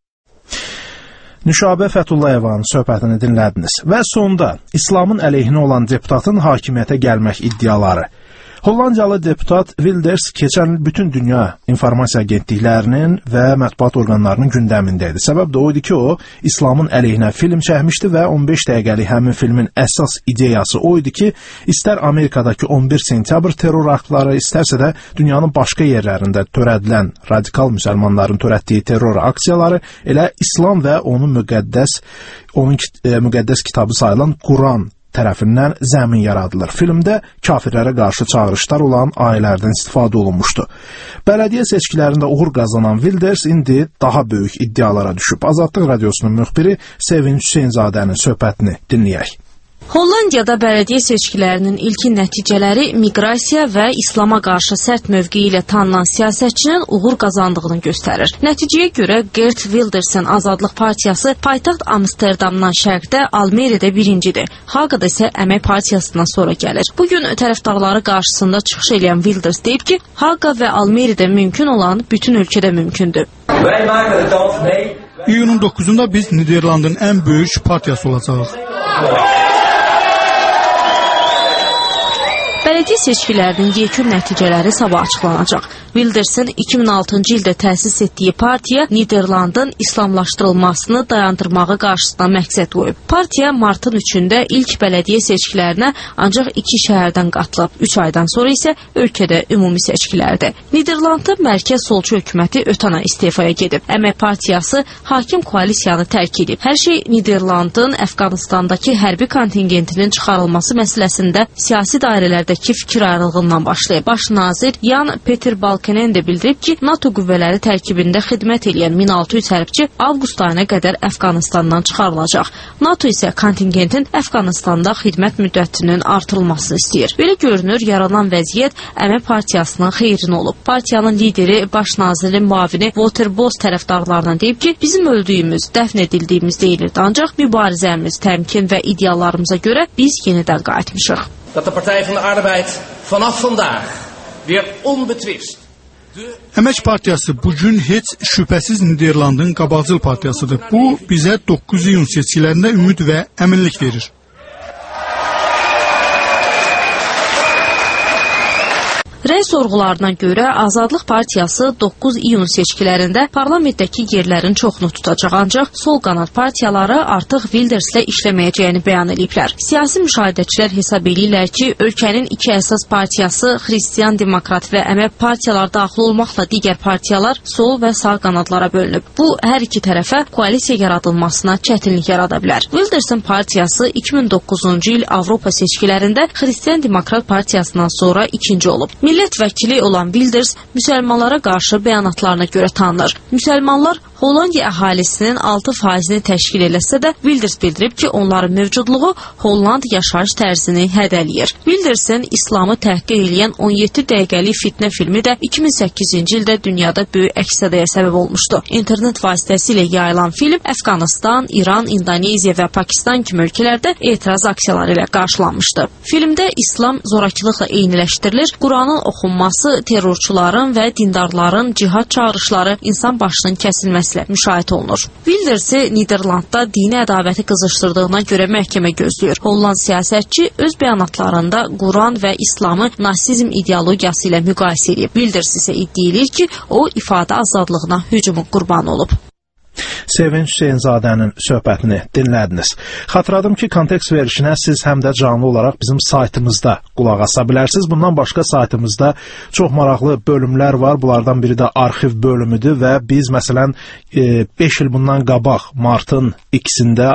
B: Nüşabə Fəthullayevanın söhbətini dinlədiniz və sonda İslamın əleyhinə olan deputatın hakimiyyətə gəlmək iddiaları. Hollandiyalı deputat Wilders keçən il bütün dünya informasiya agentliklərinin və mətbuat orqanlarının gündəmində idi. Səbəb də o idi ki, o İslamın əleyhinə film çəkmişdi və 15 dəqiqəlik həmin filmin əsas ideyası o idi ki, istər Amerikadakı 11 sentyabr terror aktları, istərsə də dünyanın başqa yerlərində törədilən radikal müsəlmanların törətdiyi terror aksiyaları elə İslam və onun müqəddəs kitabı sayılan Quran tərəfindən zəmin yaradılır. Filmdə kafirlərə qarşı çağırışlar olan ayələrdən istifadə olunmuşdu. Bələdiyyə seçkilərində uğur qazanan Wilders indi daha böyük iddialara düşüb. Azadlıq radiosunun müxbiri Sevinç Hüseynzadənin söhbətini dinləyək.
D: Hollandiyada bələdiyyə seçkilərinin ilkin nəticələri miqrasiya və İslama qarşı sərt mövqeyi ilə tanınan siyasətçinin uğur qazandığını göstərir. Nəticəyə görə Geert Wildersin Azadlıq Partiyası paytaxt Amsterdamdan şərqdə Almeridə birincidir. Haqada isə Əmək Partiyasından sonra gəlir. Bugün tərəfdarları qarşısında çıxış edən Wilders deyib ki, Haqa və Almeridə mümkün olan bütün ölkədə mümkündür.
H: İyunun 9-unda biz Niderlandın ən böyük partiyası olacağıq.
D: Bələdiyyə seçkilərinin yekun nəticələri sabah açıqlanacaq. Wildersin 2006-cı ildə təsis etdiyi partiya Niderlandın islamlaşdırılmasını dayandırmağı qarşısına məqsəd qoyub. Partiya martın 3-də ilk bələdiyyə seçkilərinə ancaq 2 şəhərdən qatılıb. 3 aydan sonra isə ölkədə ümumi seçkilərdir. Niderlandın mərkəz solçu hökuməti ötən ay istefaya gedib. Əmək Partiyası hakim koalisiyanı tərk edib. Hər şey Niderlandın Əfqanistandakı hərbi kontingentinin çıxarılması məsələsində siyasi dairələrdəki fikir ayrılığından başlayıb. Baş nazir Jan Peter Balkenende bildirib ki, NATO qüvvələri tərkibində xidmət edən 1600 hərbçi avqust ayına qədər Əfqanistandan çıxarılacaq. NATO isə kontingentin Əfqanistanda xidmət müddətinin artırılmasını istəyir. Belə görünür, yaranan vəziyyət Əmək Partiyasının xeyrinə olub. Partiyanın lideri, baş nazirin müavini Walter Bos tərəfdarlarına deyib ki, bizim öldüyümüz, dəfn edildiyimiz deyilirdi, ancaq mübarizəmiz, təmkin və ideallarımıza görə biz yenidən qayıtmışıq.
Y: Dat de Partij van de Arbeid vanaf vandaag weer onbetwist
H: Əmək Partiyası bugün heç şübhəsiz Niderlandın qabaqcıl partiyasıdır. Bu bizə 9 iyun seçkilərində ümid və əminlik verir.
D: Rəy sorğularına görə Azadlıq Partiyası 9 iyun seçkilərində parlamentdəki yerlərin çoxunu tutacaq, ancaq sol qanad partiyaları artıq Wilderslə işləməyəcəyini bəyan ediblər. Siyasi müşahidəçilər hesab edirlər ki, ölkənin iki əsas partiyası, Xristian Demokrat və Əmək partiyalar daxil olmaqla digər partiyalar sol və sağ qanadlara bölünüb. Bu, hər iki tərəfə koalisiya yaradılmasına çətinlik yarada bilər. Wildersin partiyası 2009-cu il Avropa seçkilərində Xristian Demokrat partiyasından sonra ikinci olub. Millət vəkili olan Wilders müsəlmanlara qarşı bəyanatlarına görə tanınır. Müsəlmanlar Hollandiya əhalisinin 6%-ni təşkil eləsə də, Wilders bildirib ki, onların mövcudluğu Holland yaşayış tərzini hədələyir. Wildersin İslamı təhqir eləyən 17 dəqiqəlik fitnə filmi də 2008-ci ildə dünyada böyük əks-sədaya səbəb olmuşdu. İnternet vasitəsilə yayılan film Əfqanıstan, İran, İndoneziya və Pakistan kimi ölkələrdə etiraz aksiyaları ilə qarşılanmışdı. Filmdə İslam zorakılıqla eyniləşdirilir, Quranın oxunması, terrorçuların və dindarların cihad çağrışları, insan başının kəsilməsi müşahidə olunur. Wildersi Niderlandda dini ədavəti qızışdırdığına görə məhkəmə gözləyir. Holland siyasətçi öz bəyanatlarında Quran və İslamı nasizm ideologiyası ilə müqayisə edib. Wilders isə iddia edir ki, o ifadə azadlığına hücumun qurbanı olub.
B: Sevinç Hüseynzadənin söhbətini dinlədiniz. Xatırladım ki, kontekst verilişinə siz həm də canlı olaraq bizim saytımızda qulaq asa bilərsiniz. Bundan başqa saytımızda çox maraqlı bölümlər var. Bunlardan biri də arxiv bölümüdür və biz məsələn 5 il bundan qabaq martın 2-sində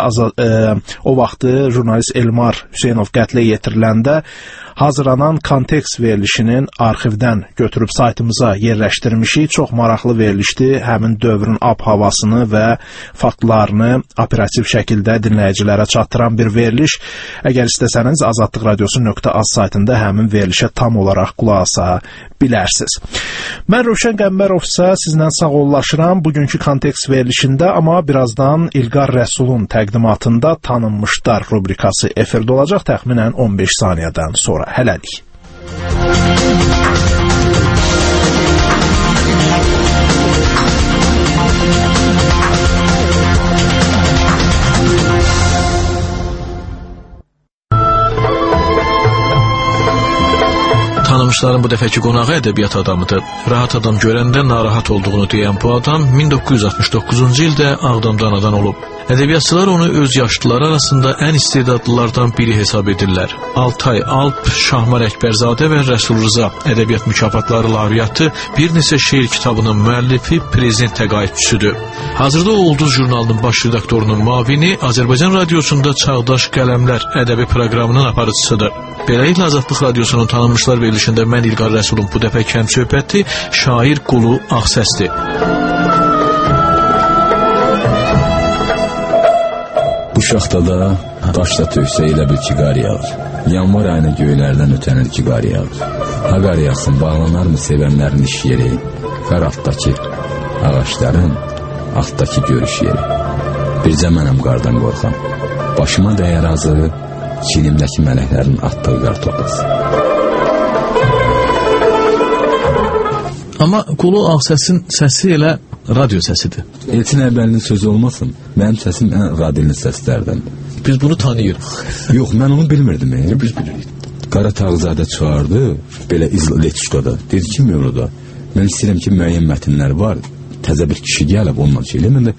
B: o vaxtı jurnalist Elmar Hüseynov qətlə yetiriləndə hazırlanan kontekst verilişinin arxivdən götürüb saytımıza yerləşdirmişik. Çox maraqlı verilişdi. Həmin dövrün ab-havasını və faktlarını operativ şəkildə dinləyicilərə çatdıran bir veriliş. Əgər istəsəniz azadlıqradiosu.az saytında həmin verilişə tam olaraq qulaq asa bilərsiniz. Mən Rövşən Qəmbərovsa sizlə sağollaşıram bugünkü kontekst verilişində, amma birazdan İlqar Rəsulun təqdimatında tanınmışlar rubrikası efirdə olacaq təxminən 15 saniyədən sonra. Hələlik.
M: Tanımışların bu dəfəki qonağı ədəbiyyat adamıdır. Rahat adam görəndə narahat olduğunu deyən bu adam 1969-cu ildə Ağdamda anadan olub. Ədəbiyyatçılar onu öz yaşlıları arasında ən istedadlılardan biri hesab edirlər. Altay Alp, Şahmar Əkbərzadə və Rəsul Rıza ədəbiyyat mükafatları laureatı, bir neçə şeir kitabının müəllifi, prezident təqaüdçüsüdür. Hazırda o Ulduz jurnalının baş redaktorunun müavini, Azərbaycan radiosunda Çağdaş Qələmlər ədəbi proqramının aparıcısıdır. Beləliklə Azadlıq radiosunun tanınmışlar verilişində mən İlqar Rəsulun bu dəfə kəm söhbəti şair Qulu Ağsəsdir.
G: Bu şaxtada daşda tövsə elə bil ki qar yağır. Yanvar ayına göylərdən ötənir ki qar yağır. Ha qar yağsın bağlanar mı sevənlərin iş yeri, qar altdakı ağaçların altdakı görüş yeri. Bircə mənəm qardan qorxam, başıma dəyər azığı, çilimdəki mələklərin atdığı qar toplası.
M: Amma Qulu Ağsəsin səsi elə radio səsidir.
G: Elçin Ərbəlinin sözü olmasın, mənim səsim ən radilli səslərdən.
M: Biz bunu tanıyırıq.
G: Yox, mən onu bilmirdim. Biz bilirik. Qara Tağzadə çağırdı, belə İzletişkada. Dedi ki, Mövluda, mən istəyirəm ki, müəyyən mətnlər var. Təzə bir kişi gəlib onunla şeylə. Mən də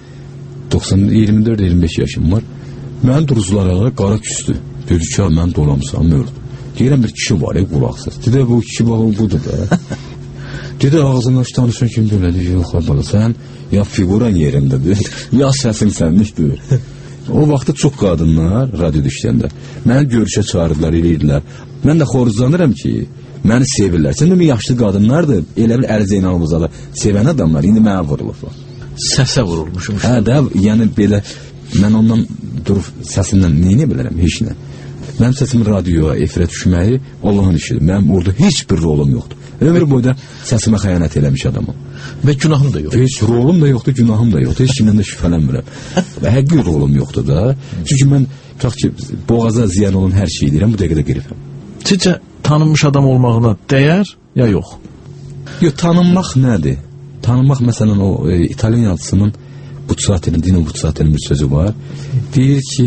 G: 24-25 yaşım var. Mən duruzlara qara küstü. Dedi ki, mən dolamsam Mövlud. Deyirəm, bir kişi var, qulaqsız. Dedi, bu kişi baxın, budur da. Dedi, ağzından tanışan kim belədir, yox, bala, sən ya figuran yerindədir, ya səsin sənlikdir. O vaxtda çox qadınlar radioda işləyəndə məni görüşə çağırdılar, eləyirdilər. Mən də xoruzlanıram ki, məni sevirlər. Sən də yaşlı qadınlardır, elə bir Əli Zeynalımıza sevən adamlar, indi mənə vurulurlar.
M: Səsə vurulmuşum.
G: Hə də, yəni belə, mən ondan durub səsimdən neyini bilərəm, heç nə. Mənim səsim radioya, efirə düşməyi Allahın işidir. Mənim orada heç bir rolum yoxdur. Ömür boyda səsimə xəyanət eləmiş adamım.
M: Və günahım da yoxdur.
G: Heç rolum da yoxdur, günahım da yoxdur. Heç kimdən də şübhələnmirəm. Və həqiqi rolum yoxdur da. Çünki mən tutaq ki, boğaza ziyan olan hər şeyi deyirəm, bu dəqiqədə qirifəm.
M: Sizcə tanınmış adam olmağına dəyər ya yox?
G: Yox, tanınmaq nədir? Tanınmaq məsələn o İtalyan yazısının Bucciati'nin, Dino Bucciati'nin bir sözü var. Deyir ki,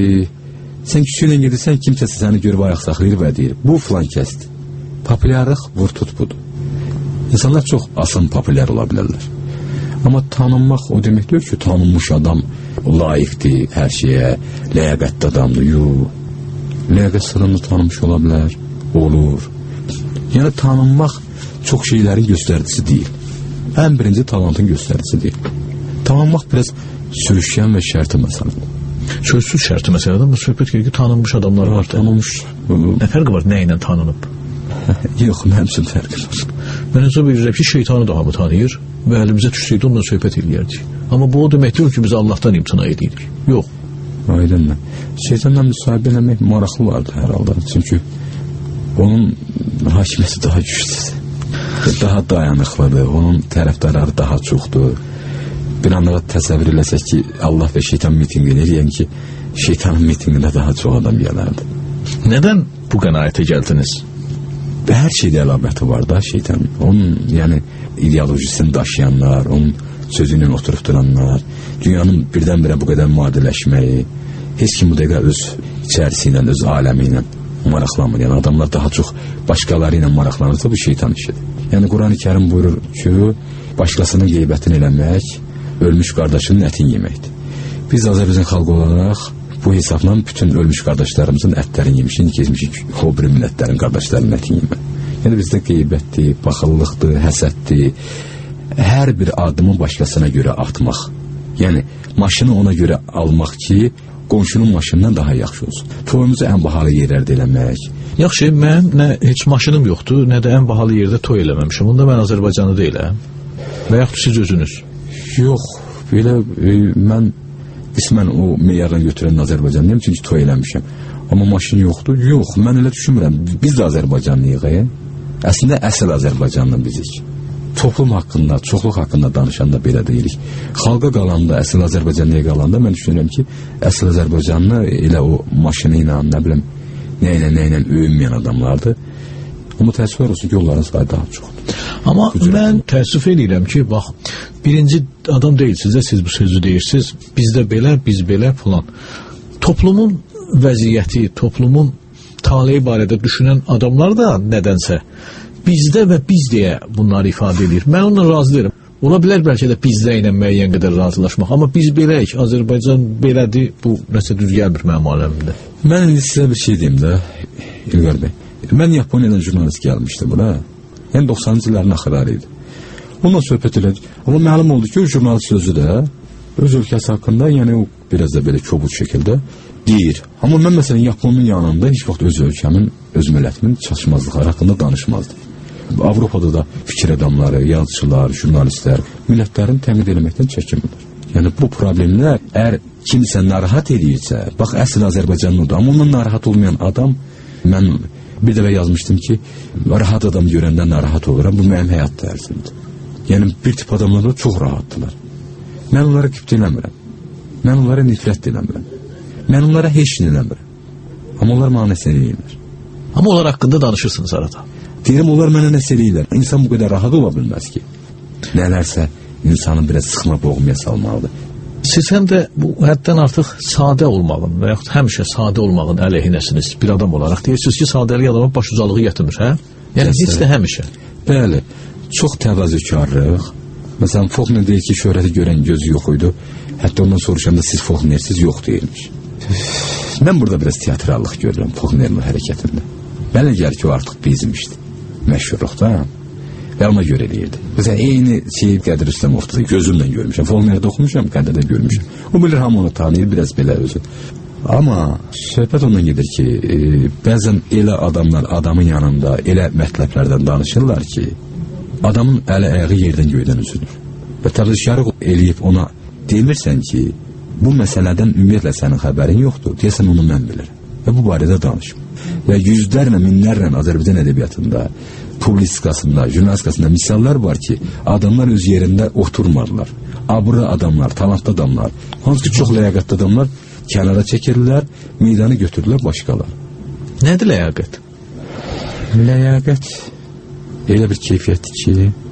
G: sən küçüylə gedirsən, kimsəsi səni görüb ayaq saxlayır və deyir, bu filan kəsdir. Populyarlıq vur tut budur. İnsanlar çox asan populyar ola bilərlər. Amma tanınmaq o demək deyil ki, tanınmış adam layiqdir hər şeyə, ləyaqətli adamdır. Yox, ləyaqətli adamı tanınmış ola bilər, olur. Yəni tanınmaq çox şeylərin göstəricisi deyil. Ən birinci talantın göstəricisi deyil. Tanınmaq biraz sürüşkən və şərti məsələdir.
M: Sözsüz şərti məsələdir, amma söhbət gedir ki, tanınmış adamlar var.
G: Tanınmış.
M: Nə fərqi var, nə ilə tanınıb?
G: Yox, mənim üçün fərqi var.
M: Mən hesab edirəm ki, şeytanı da hamı tanıyır və əlimizə düşsəydi onunla söhbət eləyərdik. Amma bu o demək deyil ki, biz Allahdan imtina edirik. Yox.
G: Aydındır. Şeytanla müsahibə eləmək maraqlı vardı hər halda. Çünki onun hakimiyyəti daha güclüdür. Daha dayanıqlıdır. Onun tərəfdarları daha çoxdur. Bir anlığa təsəvvür eləsək ki, Allah və şeytan mitinq edir, yəni ki, şeytanın mitinqində daha çox adam gələrdi.
M: Nədən bu qənaətə gəldiniz?
G: Hər şeydə əlaməti var da şeytan. Onun, yəni, ideolojisini daşıyanlar, onun sözünün oturub duranlar, dünyanın birdən-birə bu qədər müadiləşməyi, heç kim bu dəqiqə öz içərisi ilə, öz aləmi ilə maraqlanmır. Yəni, adamlar daha çox başqaları ilə maraqlanırsa, bu şeytan işidir. Yəni, Quran-ı Kərim buyurur ki, başqasının qeybətini eləmək, ölmüş qardaşının ətini yeməkdir. Biz Azərbaycan xalqı olaraq bu hesabla bütün ölmüş qardaşlarımızın ətlərini yemişik, gezmişik o bir millətlərin qardaşlarının ətini yemək. Yəni bizdə qeybətdir, baxıllıqdır, həsəddir, hər bir addımı başqasına görə atmaq. Yəni maşını ona görə almaq ki, qonşunun maşınından daha yaxşı olsun. Toyumuzu ən bahalı yerlərdə eləmək.
M: Yaxşı, mən nə heç maşınım yoxdur, nə də ən bahalı yerdə toy eləməmişim. Onda mən Azərbaycanlı deyiləm. Və yaxud siz özünüz?
G: Yox, belə mən qismən o meyardan götürən Azərbaycanlıyım, çünki toy eləmişəm. Amma maşın yoxdur. Yox, mən elə düşünmürəm. Biz də Azərbaycanlıyıq. Əslində əsl Azərbaycanlı bizik. Toplum haqqında, çoxluq haqqında danışanda belə deyirik. Xalqa qalanda, əsl Azərbaycanlıya qalanda mən düşünürəm ki, əsl Azərbaycanlı elə o maşını ilə, nə bilim, nə ilə öyünməyən adamlardır. Amma təəssüflər olsun ki, onların sayı daha çoxdur.
M: Amma mən təəssüf edirəm ki, bax, birinci adam deyilsiniz də siz bu sözü deyirsiniz, bizdə belə, biz belə falan. Toplumun vəziyyəti, toplumun taleyi barədə düşünən adamlar da nədənsə bizdə və biz deyə bunları ifadə edir. Mən onunla razı deyirəm. Ola bilər bəlkə də bizdə ilə müəyyən qədər razılaşmaq, amma biz beləyik, Azərbaycan belədir, bu nəsə düz gəlmir mənim aləmimdə.
G: Mən indi sizə bir şey deyim də, İlqar bəy. Mən Yaponiyadan jurnalist gəlmişdim bura. Yəni 90-cı illərin axırları idi. Onunla söhbət elədik. Amma məlum oldu ki, o jurnalist sözü də öz ölkəsi haqqında, yəni o biraz da belə kobud şəkildə deyir. Amma mən məsələn Yaponun yanında heç vaxt öz ölkəmin, öz millətimin çatışmazlıqları haqqında danışmazdım. Avropada da fikir adamları, yazıçılar, jurnalistlər millətlərin təqlid eləməkdən çəkinmirlər. Yəni bu problemlər əgər kimsə narahat edirsə, bax əsl Azərbaycanlıdır, amma ondan narahat olmayan adam, mən bir dəfə yazmışdım ki, rahat adam görəndə narahat oluram, bu mənim həyat tərzimdir. Yəni bir tip adamlar da çox rahatdılar. Mən onlara qibtə eləmirəm. Mən onlara nifrət eləmirəm. Mən onlara heç nə eləmirəm. Amma onlar mənə nəsə eləyirlər.
M: Amma onlar haqqında danışırsınız arada.
G: Deyirəm, onlar mənə nəsə eləyirlər. İnsan bu qədər rahat ola bilməz ki. Nələrsə insanın biraz sıxma boğmaya salmalıdır.
M: Siz həm də bu həddən artıq sadə olmağın və yaxud həmişə sadə olmağın əleyhinəsiniz bir adam olaraq deyirsiniz ki, sadəlik adama başucalığı gətirmir, hə? Yəni heç də həmişə.
G: Bəli, çox təvazökarlıq. Məsələn, Faulkner deyir ki, şöhrəti görən gözü yox idi. Hətta ondan soruşanda siz Faulknersiz yox deyilmiş. Mən burada biraz teatrallıq görürəm Faulknerin hərəkətində. Mənə gəlir ki, o artıq bizmişdi. Məşhurluqda. Və ona görə eləyirdi. Məsələn, eyni şeyi Qədir Rüstəmovda gözümlə görmüşəm. Faulknerdə oxumuşam, Qədirdə görmüşəm. O bilir, hamı onu tanıyır, biraz belə özü. Amma söhbət ondan gedir ki, bəzən elə adamlar adamın yanında elə mətləblərdən danışırlar ki, adamın əli-ayağı yerdən göydən üzülür. Və təvazökarlıq eləyib ona demirsən ki, bu məsələdən ümumiyyətlə sənin xəbərin yoxdur, deyəsən onu mən bilirəm. Və bu barədə danışım. Və yüzlərlə, minlərlə Azərbaycan ədəbiyyatında, publistikasında, jurnalistikasında misallar var ki, adamlar öz yerində oturmadılar. Abırlı adamlar, talantlı adamlar, hansı ki çox ləyaqətli adamlar kənara çəkirlər, meydanı götürürlər başqalar.
M: Nədir ləyaqət?
G: Ləyaqət elə bir keyfiyyətdir ki,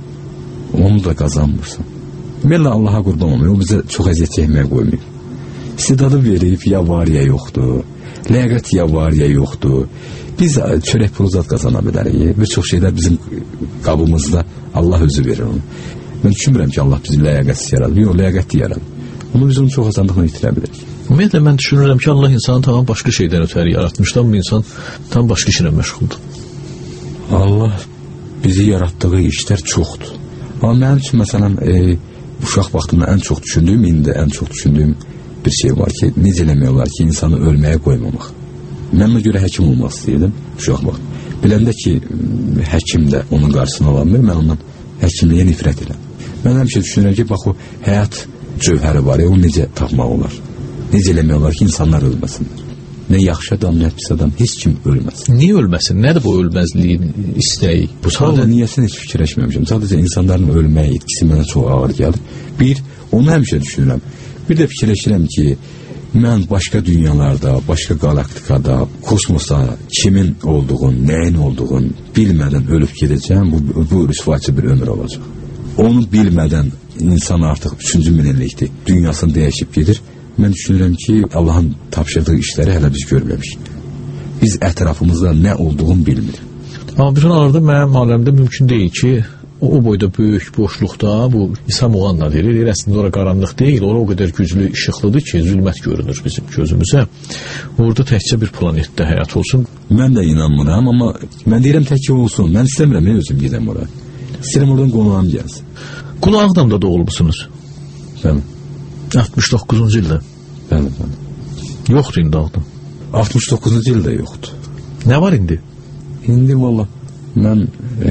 G: onu da qazanmırsan. Ümumiyyətlə Allaha qurban olmuyor. O bizə çox əziyyət çəkməyə qoymuyor. İstidadı verib, ya var ya yoxdur. Ləyaqət ya var ya yoxdur. Biz çörək pulu zat qazana bilərik. Bir çox şeylər bizim qabımızda Allah özü verir onu. Mən düşünmürəm ki, Allah bizi ləyaqətsiz yaradır. Yox, ləyaqətli yaradır. Onu biz onu çox asanlıqla itirə bilərik.
M: Ümumiyyətlə mən düşünürəm ki, Allah insanı tamam başqa şeydən ötəri yaratmışdı, amma insan tam başqa işlə məşğuldur.
G: Allah bizi yaratdığı işlər çoxdur. Amma mənim üçün məsələn uşaq vaxtımda ən çox düşündüyüm, indi ən çox düşündüyüm bir şey var ki, necə eləmək olar ki, insanı ölməyə qoymamaq. Mən ona görə həkim olmaq istəyirdim uşaq vaxt. Biləndə ki, həkim də onun qarşısını alamır, mən ondan həkimliyə nifrət edirəm. Mən həmişə düşünürəm ki, bax o həyat cövhəri var ya, o necə tapmaq olar? Necə eləmək olar ki, insanlar ölməsinlər? Nə yaxşı adam, nə pis adam, heç kim ölməsin.
M: Niyə ölməsin? Nədir bu ölməzliyin istəyi?
G: Bu sadəcə niyyəsini heç fikirləşməmişim. Sadəcə insanların ölməyə etkisi mənə çox ağır gəlir. Bir, onu həmişə düşünürəm. Bir də fikirləşirəm ki, mən başqa dünyalarda, başqa galaktikada, kosmosa kimin olduğunu, nəyin olduğunu bilmədən ölüb gedəcəm, bu rüsvayçı bir ömür olacaq. Onu bilmədən insan artıq 3-cü minillikdir, dünyasını dəyişib gedir. Mən düşünürəm ki, Allahın tapşırdığı işləri hələ biz görməmişik. Biz ətrafımızda nə olduğunu bilmirik.
M: Amma bir arada mənim aləmdə mümkün deyil ki, o boyda böyük boşluqda, bu İsa Muğanla deyilir, əslində ora qaranlıq deyil, ora o qədər güclü işıqlıdır ki, zülmət görünür bizim gözümüzə. Orada təkcə bir planetdə həyat olsun.
G: Mən də inanmıram, amma mən deyirəm təkcə olsun. Mən istəmirəm, özüm gedəm ora. İstəyirəm oradan qonağım gəlsin.
M: Qulu Ağdamda doğulmusunuz?
G: Bəli.
M: 69-cu ildə?
G: Bəli, bəli.
M: Yoxdur indi Ağdam?
G: 69-cu ildə yoxdur.
M: Nə var indi?
G: İndi valla mən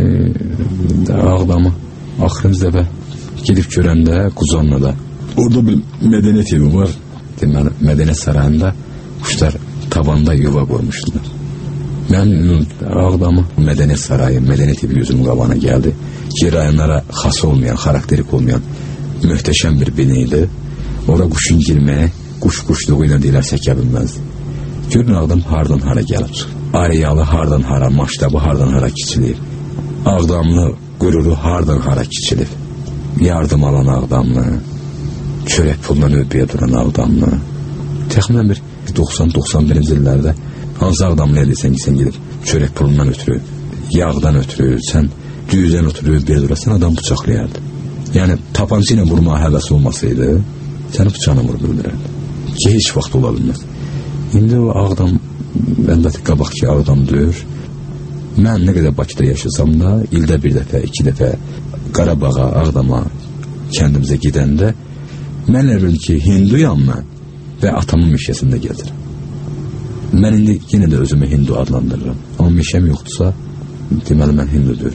G: Ağdamı axırıncı dəfə gedib görəndə Quzanlıda orada bir mədəniyyət evi var. Deməli, mədəniyyət sarayında quşlar tavanda yuva qurmuşdular. Mən Ağdamı mədəniyyət sarayı, mədəniyyət evi gözümün qabağına gəldi. Cerayənlara xas olmayan, xarakterik olmayan möhtəşəm bir bina idi. Ora quşun girməyə, quşluğu ilə deyilər səkə bilməzdi. Görün Ağdam hardan hara gəlib. Ariyalı hardan hara, maştabı hardan hara kiçilir. Ağdamlı qüruru hardan hara kiçilir. Yardım alan Ağdamlı, çörək puluna növbəyə duran Ağdamlı. Təxminən bir 90-91-ci illərdə hansı Ağdamlı edirsən ki, sən gedib çörək pulundan ötürü, yağdan ötürü, sən düyüdən ötürü bir durasın, adam bıçaqlayardı. Yəni tapançı ilə vurmağa həvəsi olmasaydı, səni bıçağına vurdurulardı. Ki, heç vaxt ola bilməz. İndi o Ağdam, əlbəttə qabaqki Ağdamdır. Mən nə qədər Bakıda yaşasam da, ildə bir dəfə, 2 dəfə Qarabağa, Ağdama, kəndimizə gedəndə, mən elə ki, hinduyam mən və atamın meşəsində gəzirəm. Mən indi yenə də özümü hindu adlandırıram. Amma meşəm yoxdursa, deməli mən hindudur.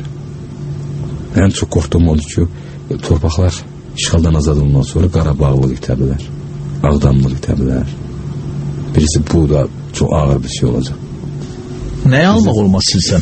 G: Ən çox qorxduğum oldu ki, torpaqlar işğaldan azad olundan sonra Qarabağlıq itə bilər, Ağdamlıq itə bilər. Birisi bu da çox ağır bir şey olacaq.
M: Nəyə almaq olmaz silsən?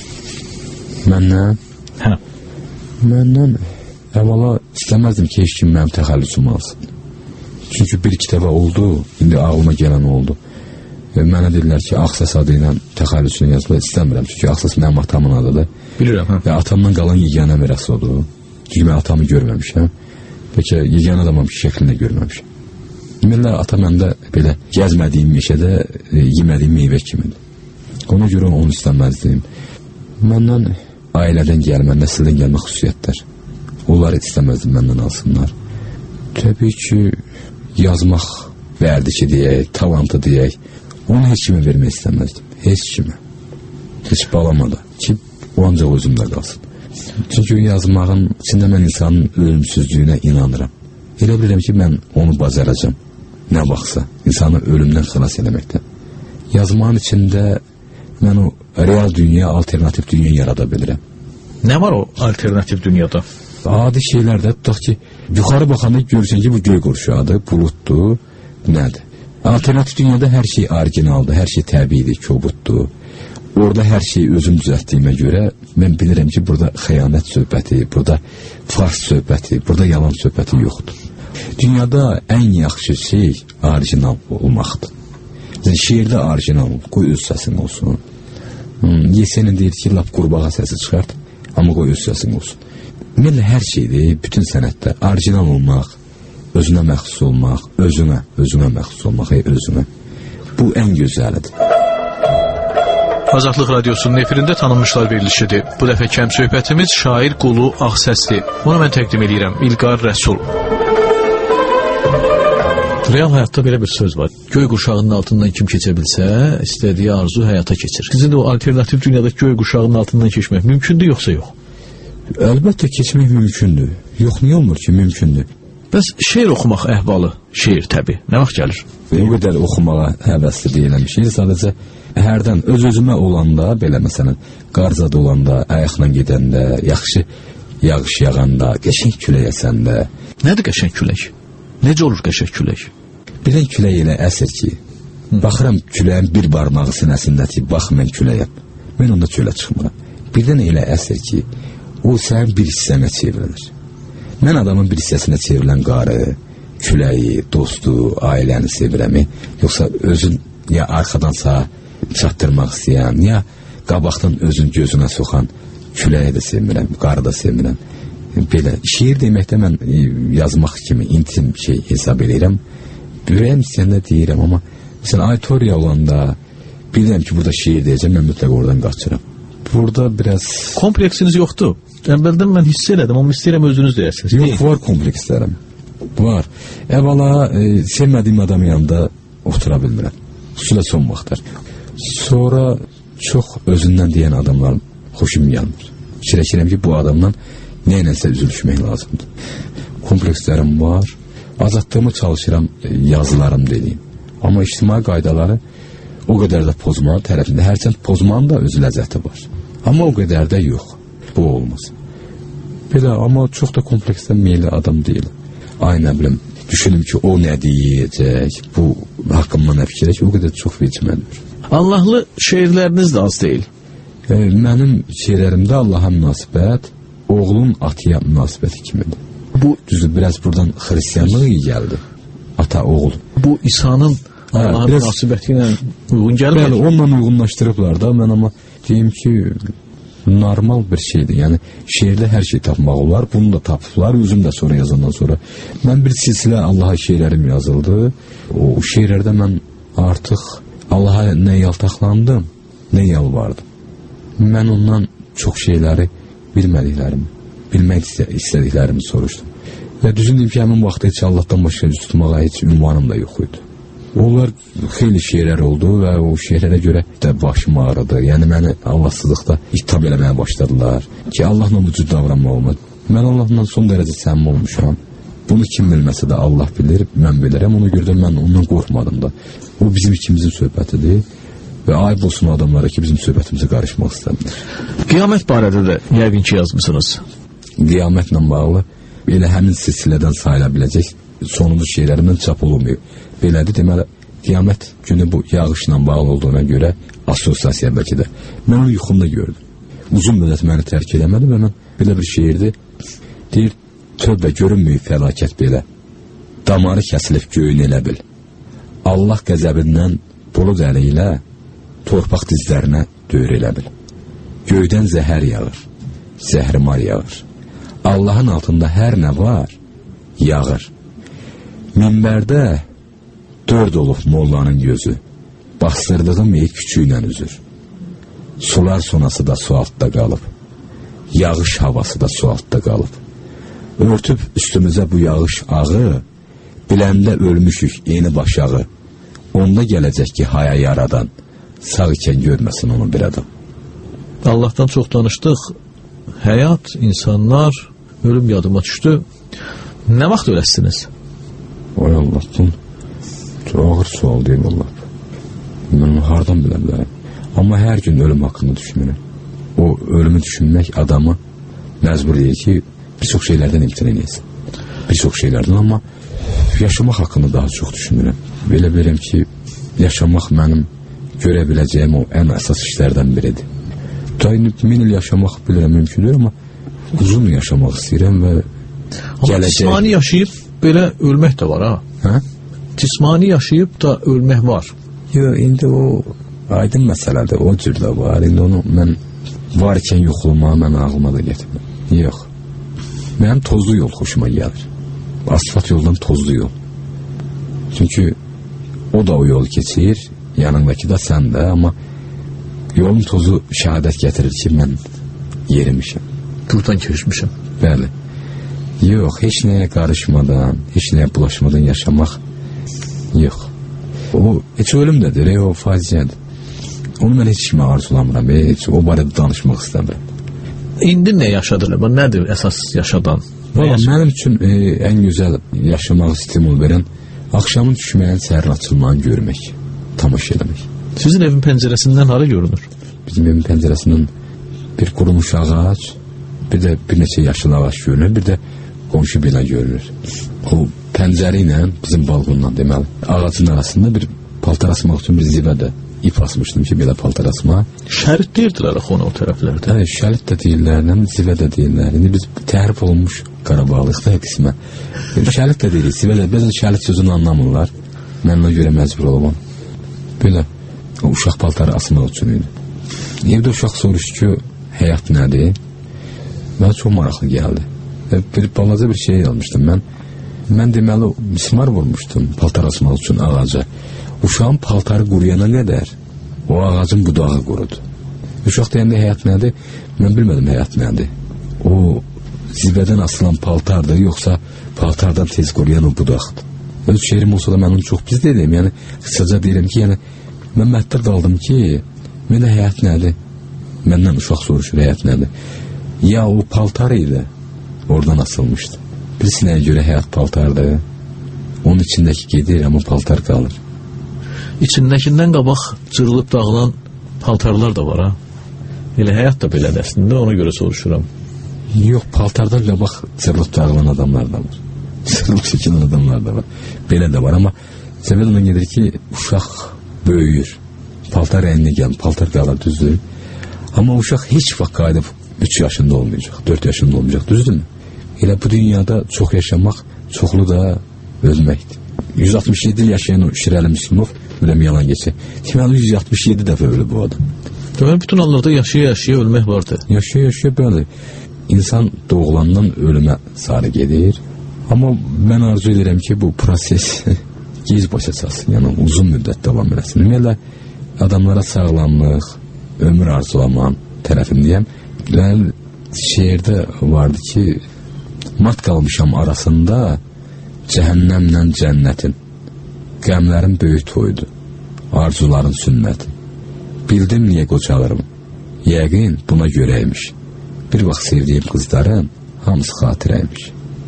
G: Məndən?
M: Hə.
G: Məndən əvvəla istəməzdim ki, heç kim mənim təxəllüsümü alsın. Çünki bir-iki dəfə oldu, indi ağlıma gələn oldu. Mənə dedilər ki, Ağsəs adı ilə təxəllüsünü yazılar, istəmirəm. Çünki Ağsəs mənim atamın adıdır.
M: Bilirəm, hə.
G: Və atamdan qalan yeganə mirası odur. Çünki mən atamı görməmişəm. Bəlkə yeganə adamım ki, şəklini görməmişəm. Demirlər, ata məndə belə gəzmədiyim meşədə yemədiyim meyvə kimidir. Ona görə onu istəməzdim. Məndən ailədən gəlmə, nəsildən gəlmə xüsusiyyətlər. Onları istəməzdim məndən alsınlar. Təbii ki, yazmaq vərdişi deyək, talantı deyək, onu heç kimə vermək istəməzdim. Heç kimə. Heç balama da. Ki, o ancaq özümdə qalsın. Çünki yazmağın içində mən insanın ölümsüzlüyünə inanıram. Elə bilirəm ki, mən onu bacaracam. Nə vaxtsa, insanı ölümdən xilas eləməkdən. Yazmağın içində mən o real dünya, alternativ dünya yarada bilirəm.
M: Nə var o alternativ dünyada?
G: Adi şeylərdə tutaq ki, yuxarı baxanda görürsən ki, bu göy qurşağıdır, buluddur, nədir? Alternativ dünyada hər şey orijinaldır, hər şey təbiidir, kobuddur. Orada hər şeyi özüm düzəltdiyimə görə mən bilirəm ki, burada xəyanət söhbəti, burada fars söhbəti, burada yalan söhbəti yoxdur. Dünyada ən yaxşı şey orijinal olmaqdır. Yəni, şeirdə orijinal ol, qoy öz səsin olsun. Yesenin deyir ki, lap qurbağa səsi çıxart, amma qoy öz səsin olsun. Milli hər şeydir, bütün sənətdə orijinal olmaq, özünə məxsus olmaq, özünə məxsus olmaq, özünə. Bu ən gözəlidir.
M: Azadlıq Radiosunun efirində tanınmışlar verilişidir. Bu dəfə kəm söhbətimiz şair Qulu Ağsəsli. Onu mən təqdim edirəm. İlqar Rəsul. Real həyatda belə bir söz var. Göy quşağının altından kim keçə bilsə, istədiyi arzu həyata keçir. Sizin də o alternativ dünyada göy quşağının altından keçmək mümkündür, yoxsa yox?
G: Əlbəttə keçmək mümkündür. Yox, niyə olmur ki, mümkündür.
M: Bəs şeir oxumaq əhvalı, şeir təbii. Nə vaxt gəlir?
G: O qədər oxumağa həvəsli deyiləm şeir. Sadəcə hərdən öz-özümə olanda, belə məsələn, qarzada olanda, ayaqla gedəndə, yaxşı yağış yağanda, qəşəng külək əsəndə.
M: Nədir qəşəng külək? Necə olur qəşəng külək?
G: Birdən külək elə əsir ki, baxıram küləyin bir barmağı sinəsindədir, bax mən küləyəm. Mən onda çölə çıxmıram. Birdən elə əsir ki, o sənin bir hissənə çevrilir. Mən adamın bir hissəsinə çevrilən qarı, küləyi, dostu, ailəni sevirəm, yoxsa özün ya arxadan sağa çatdırmaq istəyən, ya qabaqdan özün gözünə soxan küləyi də sevmirəm, qarı da sevmirəm. Belə, şiir deməkdə mən yazmaq kimi intim şey hesab edirəm. Ürəyim istəyəndə deyirəm, amma məsələn, auditoriya olanda bilirəm ki, burada şiir deyəcəm, mən mütləq oradan qaçıram. Burada biraz...
M: Kompleksiniz yoxdur. Əvvəldən mən hiss elədim, amma istəyirəm özünüz deyərsiniz.
G: Yox, var komplekslərim. Var. Əvvəla sevmədiyim adam yanında otura bilmirəm. Xüsusilə son vaxtlar. Sonra çox özündən deyən adamlar xoşum gəlmir. Fikirləşirəm ki, bu adamdan nə ilənsə üzülüşmək lazımdır. Komplekslərim var. Azadlığımı çalışıram yazılarım dediyim. Amma ictimai qaydaları o qədər də pozmaq tərəfində. Hərçənd pozmanın da öz ləzzəti var. Amma o qədər də yox. Bu olmaz. Belə, amma çox da kompleksdən meyilli adam deyil. Ay nə bilim, düşünüm ki, o nə deyəcək, bu haqqımda nə fikirək, o qədər çox vecmədir.
M: Allahlı şeirləriniz də az deyil.
G: Mənim şeirlərimdə Allaha münasibət, oğlun atıya münasibəti kimidir. Bu düzdür, biraz buradan xristianlığı iyi gəldi. Ata, oğul.
M: Bu İsa'nın Allaha münasibəti ilə uyğun gəlmir.
G: Bəli, onunla uyğunlaşdırıblar da, mən amma deyim ki, normal bir şeydir. Yəni, şeirdə hər şey tapmaq olar. Bunu da tapıblar, özüm də sonra yazandan sonra. Mən bir silsilə Allaha şeirlərim yazıldı. O şeirlərdə mən artıq Allaha nə yaltaqlandım, nə yalvardım. Mən ondan çox şeyləri bilmədiklərimi, bilmək istədiklərimi soruşdum. Və düzün deyim ki, həmin vaxtda heç Allahdan başqa üz tutmağa heç ünvanım da yox idi. Onlar xeyli şeirlər oldu və o şeirlərə görə də başım ağrıdı. Yəni məni Allahsızlıqda ittiham eləməyə başladılar ki, Allahla vücud davranma olmadı. Mən Allahla son dərəcə səmimi olmuşam. Bunu kim bilməsə də Allah bilir, mən bilirəm. Ona görə də mən ondan qorxmadım da. O bizim ikimizin söhbətidir və ayıb olsun adamlara ki, bizim söhbətimizə qarışmaq istəmir.
M: Qiyamət barədə də yəqin ki yazmısınız.
G: Qiyamətlə bağlı elə həmin silsilədən sayıla biləcək sonuncu şeirlərimdən çap olunmuyor. Belədir, deməli, qiyamət günü bu yağışla bağlı olduğuna görə assosiasiya bəlkə də. Mən onu yuxumda gördüm. Uzun müddət məni tərk eləmədi və mən belə bir şeirdi. Deyir, tövbə görünməyib fəlakət belə. Damarı kəsilib göyün elə bil. Allah qəzəbindən bulud əli ilə torpaq dizlərinə döyür elə bil. Göydən zəhər yağır, zəhrimar yağır. Allahın altında hər nə var, yağır. Minbərdə dörd olub mollanın gözü, bastırdığım ey küçüylə üzür. Sular sonası da su altda qalıb, yağış havası da su altda qalıb. Örtüb üstümüzə bu yağış ağı, biləndə ölmüşük yeni başağı. Onda gələcək ki, haya yaradan, sağ ikən görməsin onu bir adam.
M: Allah'tan çox danışdıq. Həyat, insanlar, ölüm yadıma düşdü. Nə vaxt öləsiniz?
G: Ay Allah'tan, çox ağır sual deyim Allah. Mən hardan bilə bilərəm. Amma hər gün ölüm haqqında düşünürəm. O ölümü düşünmək adamı məcbur deyir ki, bir çox şeylərdən imtina edəsin. Bir çox şeylərdən, amma yaşamaq haqqında daha çox düşünürəm. Belə bilirəm ki, yaşamaq mənim görə biləcəyim o ən əsas işlərdən biridir. Dayanıb 1000 il yaşamaq bilirəm mümkündür, amma uzun yaşamaq istəyirəm və gələcək...
M: Cismani yaşayıb belə ölmək də var, ha?
G: Hə?
M: Cismani yaşayıb da ölmək var.
G: Yox, indi o aydın məsələdir, o cür də var. İndi onu mən varkən yoxlamağı mən ağlıma da getirməm. Yox. Mənim tozlu yol xoşuma gəlir. Asfalt yoldan tozlu yol. Çünki o da o yol keçir, yanındakı da sən də, amma yolun tozu şəhadət gətirir ki, mən yerimişim.
M: Buradan keçmişim.
G: Bəli. Yox, heç nəyə qarışmadan, heç nəyə bulaşmadan yaşamaq yox. O, heç ölüm dədir, o faciədir. Onu mən heç kimə arzulamıram, heç o barədə danışmaq istəmirəm.
M: İndi nə yaşadırlar? Nədir əsas yaşadan?
G: Valla mənim üçün ən gözəl yaşamaq stimul verən axşamın düşməyin, səhərin açılmağını görmək, tamaşa eləmək.
M: Sizin evin pəncərəsindən hara görünür?
G: Bizim evin pəncərəsindən bir qurumuş ağac, bir də bir neçə yaşıl ağac görünür, bir də qonşu bina görünür. O pəncəri ilə bizim balqondan deməli, ağacın arasında bir paltar asmaq üçün bir zivədə ip asmışdım ki, belə paltar asma.
M: Şərit deyirdilər axı ona o tərəflərdə.
G: Hə, şərit də deyirlər, zivə də deyirlər. İndi biz təhrif olunmuş Qarabağlıq da qismə. Şərit də deyirik, zivə də. Bəzən şərit sözünü anlamırlar. Mən ona görə məcbur olmam. Belə o uşaq paltarı asmaq üçün idi. Evdə uşaq soruşdu ki, həyat nədir? Mənə çox maraqlı gəldi. Bir balaca bir şey yazmışdım mən. Mən deməli mismar vurmuşdum paltar asmaq üçün ağaca. Uşağın paltarı quruyana qədər o ağacın budağı qurudu. Uşaq deyəndə həyat nədir? Mən bilmədim həyat nədir. O zivədən asılan paltardır, yoxsa paltardan tez quruyan o budaqdır. Öz şeirim olsa da mən onu çox pis dedim. Yəni, qısaca deyirəm ki, mən məhdər qaldım ki, mənə həyat nədir? Məndən uşaq soruşur, həyat nədir? Ya o paltar ilə oradan asılmışdı. Birisi nəyə görə həyat paltardır? Onun içindəki gedir, amma paltar qalır.
M: İçindəkindən qabaq cırılıb dağılan paltarlar da var, ha? Elə həyat da belədir əslində, ona görə soruşuram.
G: Yox, paltardan qabaq cırılıb dağılan adamlar da var. Cırılıb çəkilən adamlar da var. Belə də var, amma səbəb ondan gedir ki, uşaq böyüyür. Paltar rəyinə gəlin, paltar qalır, düzdür. Amma uşaq heç vaxt qayıdıb 3 yaşında olmayacaq, 4 yaşında olmayacaq, düzdür mü? Elə bu dünyada çox yaşamaq, çoxlu da ölməkdir. 167 il yaşayan o Şirəli Müslümov, biləm yalan geçir. Deməli 167 dəfə ölü bu adam.
M: Deməli bütün hallarda yaşaya-yaşaya ölmək vardır.
G: Yaşaya-yaşaya belə. İnsan doğulandan ölümə sarı gedir. Amma mən arzu edirəm ki, bu proses gec başa çalsın, yəni uzun müddət davam eləsin. Ümumiyyətlə, adamlara sağlamlıq, ömür arzulaman tərəfindəyəm. Şeirdə vardı ki, mat qalmışam arasında cəhənnəmlə cənnətin, qəmlərin böyük toydu, arzuların sünnəti. Bildim niyə qocalırım, yəqin buna görəymiş. Bir vaxt sevdiyim qızların hamısı xatirəymiş.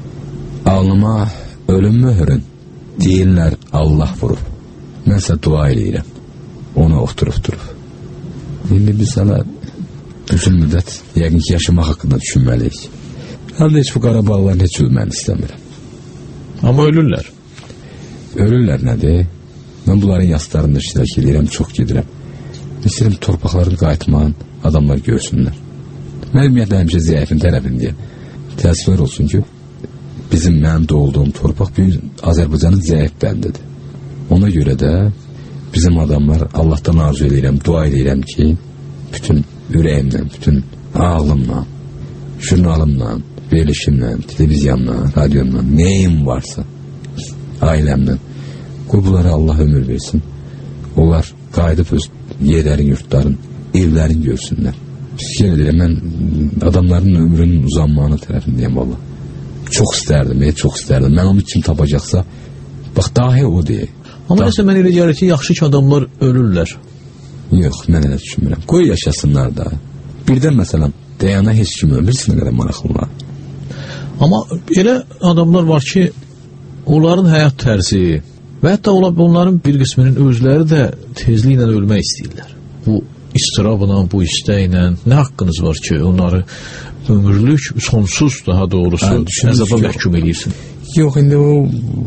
G: Alnıma ölüm möhürün, deyirlər Allah vurub. Mənsə dua eləyirəm, ona oturub. İndi biz hələ uzun müddət yəqin ki, yaşamaq haqqında düşünməliyik. Həm də heç bu Qarabağların heç ölməni istəmirəm.
M: Amma ölürlər.
G: Ölürlər nədir? Mən bunların yaslarında iştirak edirəm, çox gedirəm. İstəyirəm torpaqların qayıtmağın adamlar görsünlər. Mən ümumiyyətlə həmişə zəifin tərəfindəyəm. Təəssüflər olsun ki, mənim doğulduğum torpaq Azərbaycanın zəif bəndidir. Ona görə də bizim adamlar Allahdan arzu edirəm, dua edirəm ki, bütün ürəyimlə, bütün ağlımla, jurnalımla, verilişimlə, televizyonla, radyomla, neyim varsa, ailəmlə, qoy bunlara Allah ömür versin. Onlar qayıdıb öz yerlərin, yurtların, evlərin görsünlər. Fikir edirəm, mən adamların ömrünün uzanmağına tərəfindəyəm, valla. Çox istərdim, çox istərdim. Mən onu kim tapacaqsa, bax, dahi o deyək.
M: Amma nəsə mən elə gəlir ki, yaxşı ki adamlar ölürlər.
G: Yox, mən elə düşünmürəm. Qoy yaşasınlar da. Birdən məsələn, deyana heç kim ölmürsə nə qədər maraqlılar.
M: Amma elə adamlar var ki, onların həyat tərzi və hətta onların bir qisminin özləri də tezliklə ölmək istəyirlər. Bu istirabla, bu istəklə nə haqqınız var ki, onları ömürlük, sonsuz daha doğrusu əzaba məhkum edirsin?
G: Yox, indi o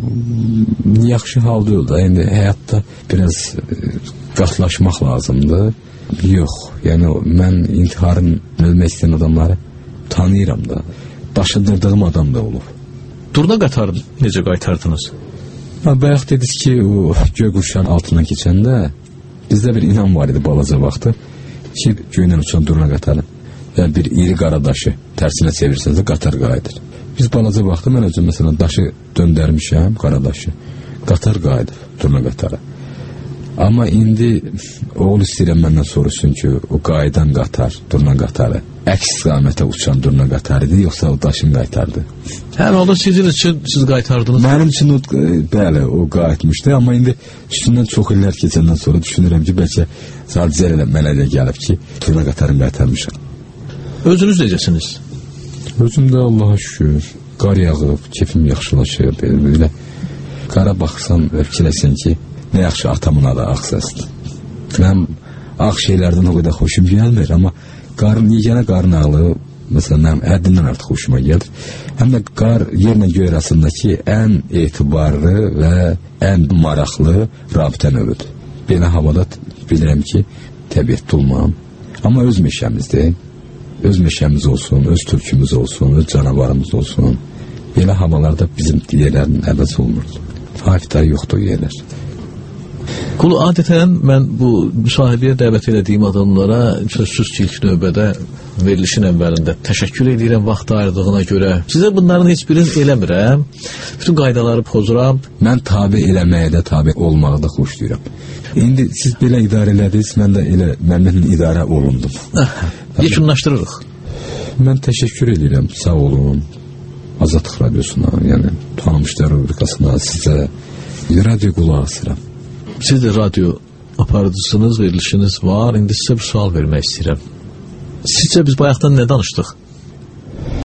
G: yaxşı hal deyil da, indi həyatda biraz qatlaşmaq lazımdır. Yox, yəni mən intiharın ölmək istəyən adamları tanıyıram da, daşındırdığım adam da olub.
M: Durna qatarı necə qaytardınız?
G: Bayaq dediniz ki, o göy quşların altından keçəndə bizdə bir inan var idi balaca vaxtı ki, göylə uçan durna qatarı və bir iri qara daşı tərsinə çevirsəniz də qatar qayıdır. Biz balaca vaxtda mən özüm məsələn daşı döndərmişəm, Qaradaşı. Qatar qayıdıb, durna qatara. Amma indi oğul istəyirəm məndən soruşsun ki, o qayıdan qatar, durna qatarı, əks istiqamətə uçan durna qatarıdır, yoxsa o daşın qaytardı?
M: Hər halda sizin üçün siz qaytardınız.
G: Mənim üçün bəli, o qayıtmışdı, amma indi üstündən çox illər keçəndən sonra düşünürəm ki, bəlkə sadəcə mənə elə gəlib ki, durna qatarını qaytarmışam.
M: Özünüz necəsiniz?
G: Özüm də Allaha şükür, qar yağıb, keyfim yaxşılaşır, belə qara baxsan və fikirləsən ki, nə yaxşı atamın adı Ağsəsdir. Mən ağ şeylərdən o qədər xoşum gəlmir, amma yeganə qarın ağlı, məsələn, mənim həddindən artıq xoşuma gəlir. Həm də qar yerlə göy arasındakı ən etibarlı və ən maraqlı rabitə növüdür. Belə havada bilirəm ki, təbiətdə olmam. Amma öz meşəmizdir. Öz meşəmiz olsun, öz türkümüz olsun, öz canavarımız olsun. Belə havalarda bizim yerlərin əvəz olmurdu. Hafiflər yoxdur yerlər.
M: Qulu, adətən mən bu müsahibəyə dəvət edədiyim adamlara sözsüz ki, ilk növbədə verilişin əvvəlində təşəkkür edirəm vaxt ayırdığına görə. Sizə bunların heç birini eləmirəm. Bütün qaydaları pozuram.
G: Mən tabi eləməyə də, tabi olmağı da xoşlayıram. İndi siz belə idarə elədiniz, mən də elə məndən idarə olundum.
M: Yekunlaşdırırıq.
G: Mən təşəkkür edirəm, sağ olun. Azadlıq Radiosuna, yəni Tanımışlar rubrikasına, sizə radio qulaq asıram.
M: Siz də radio aparıcısınız, verilişiniz var. İndi sizə bir sual vermək istəyirəm. Sizcə biz bayaqdan nə danışdıq?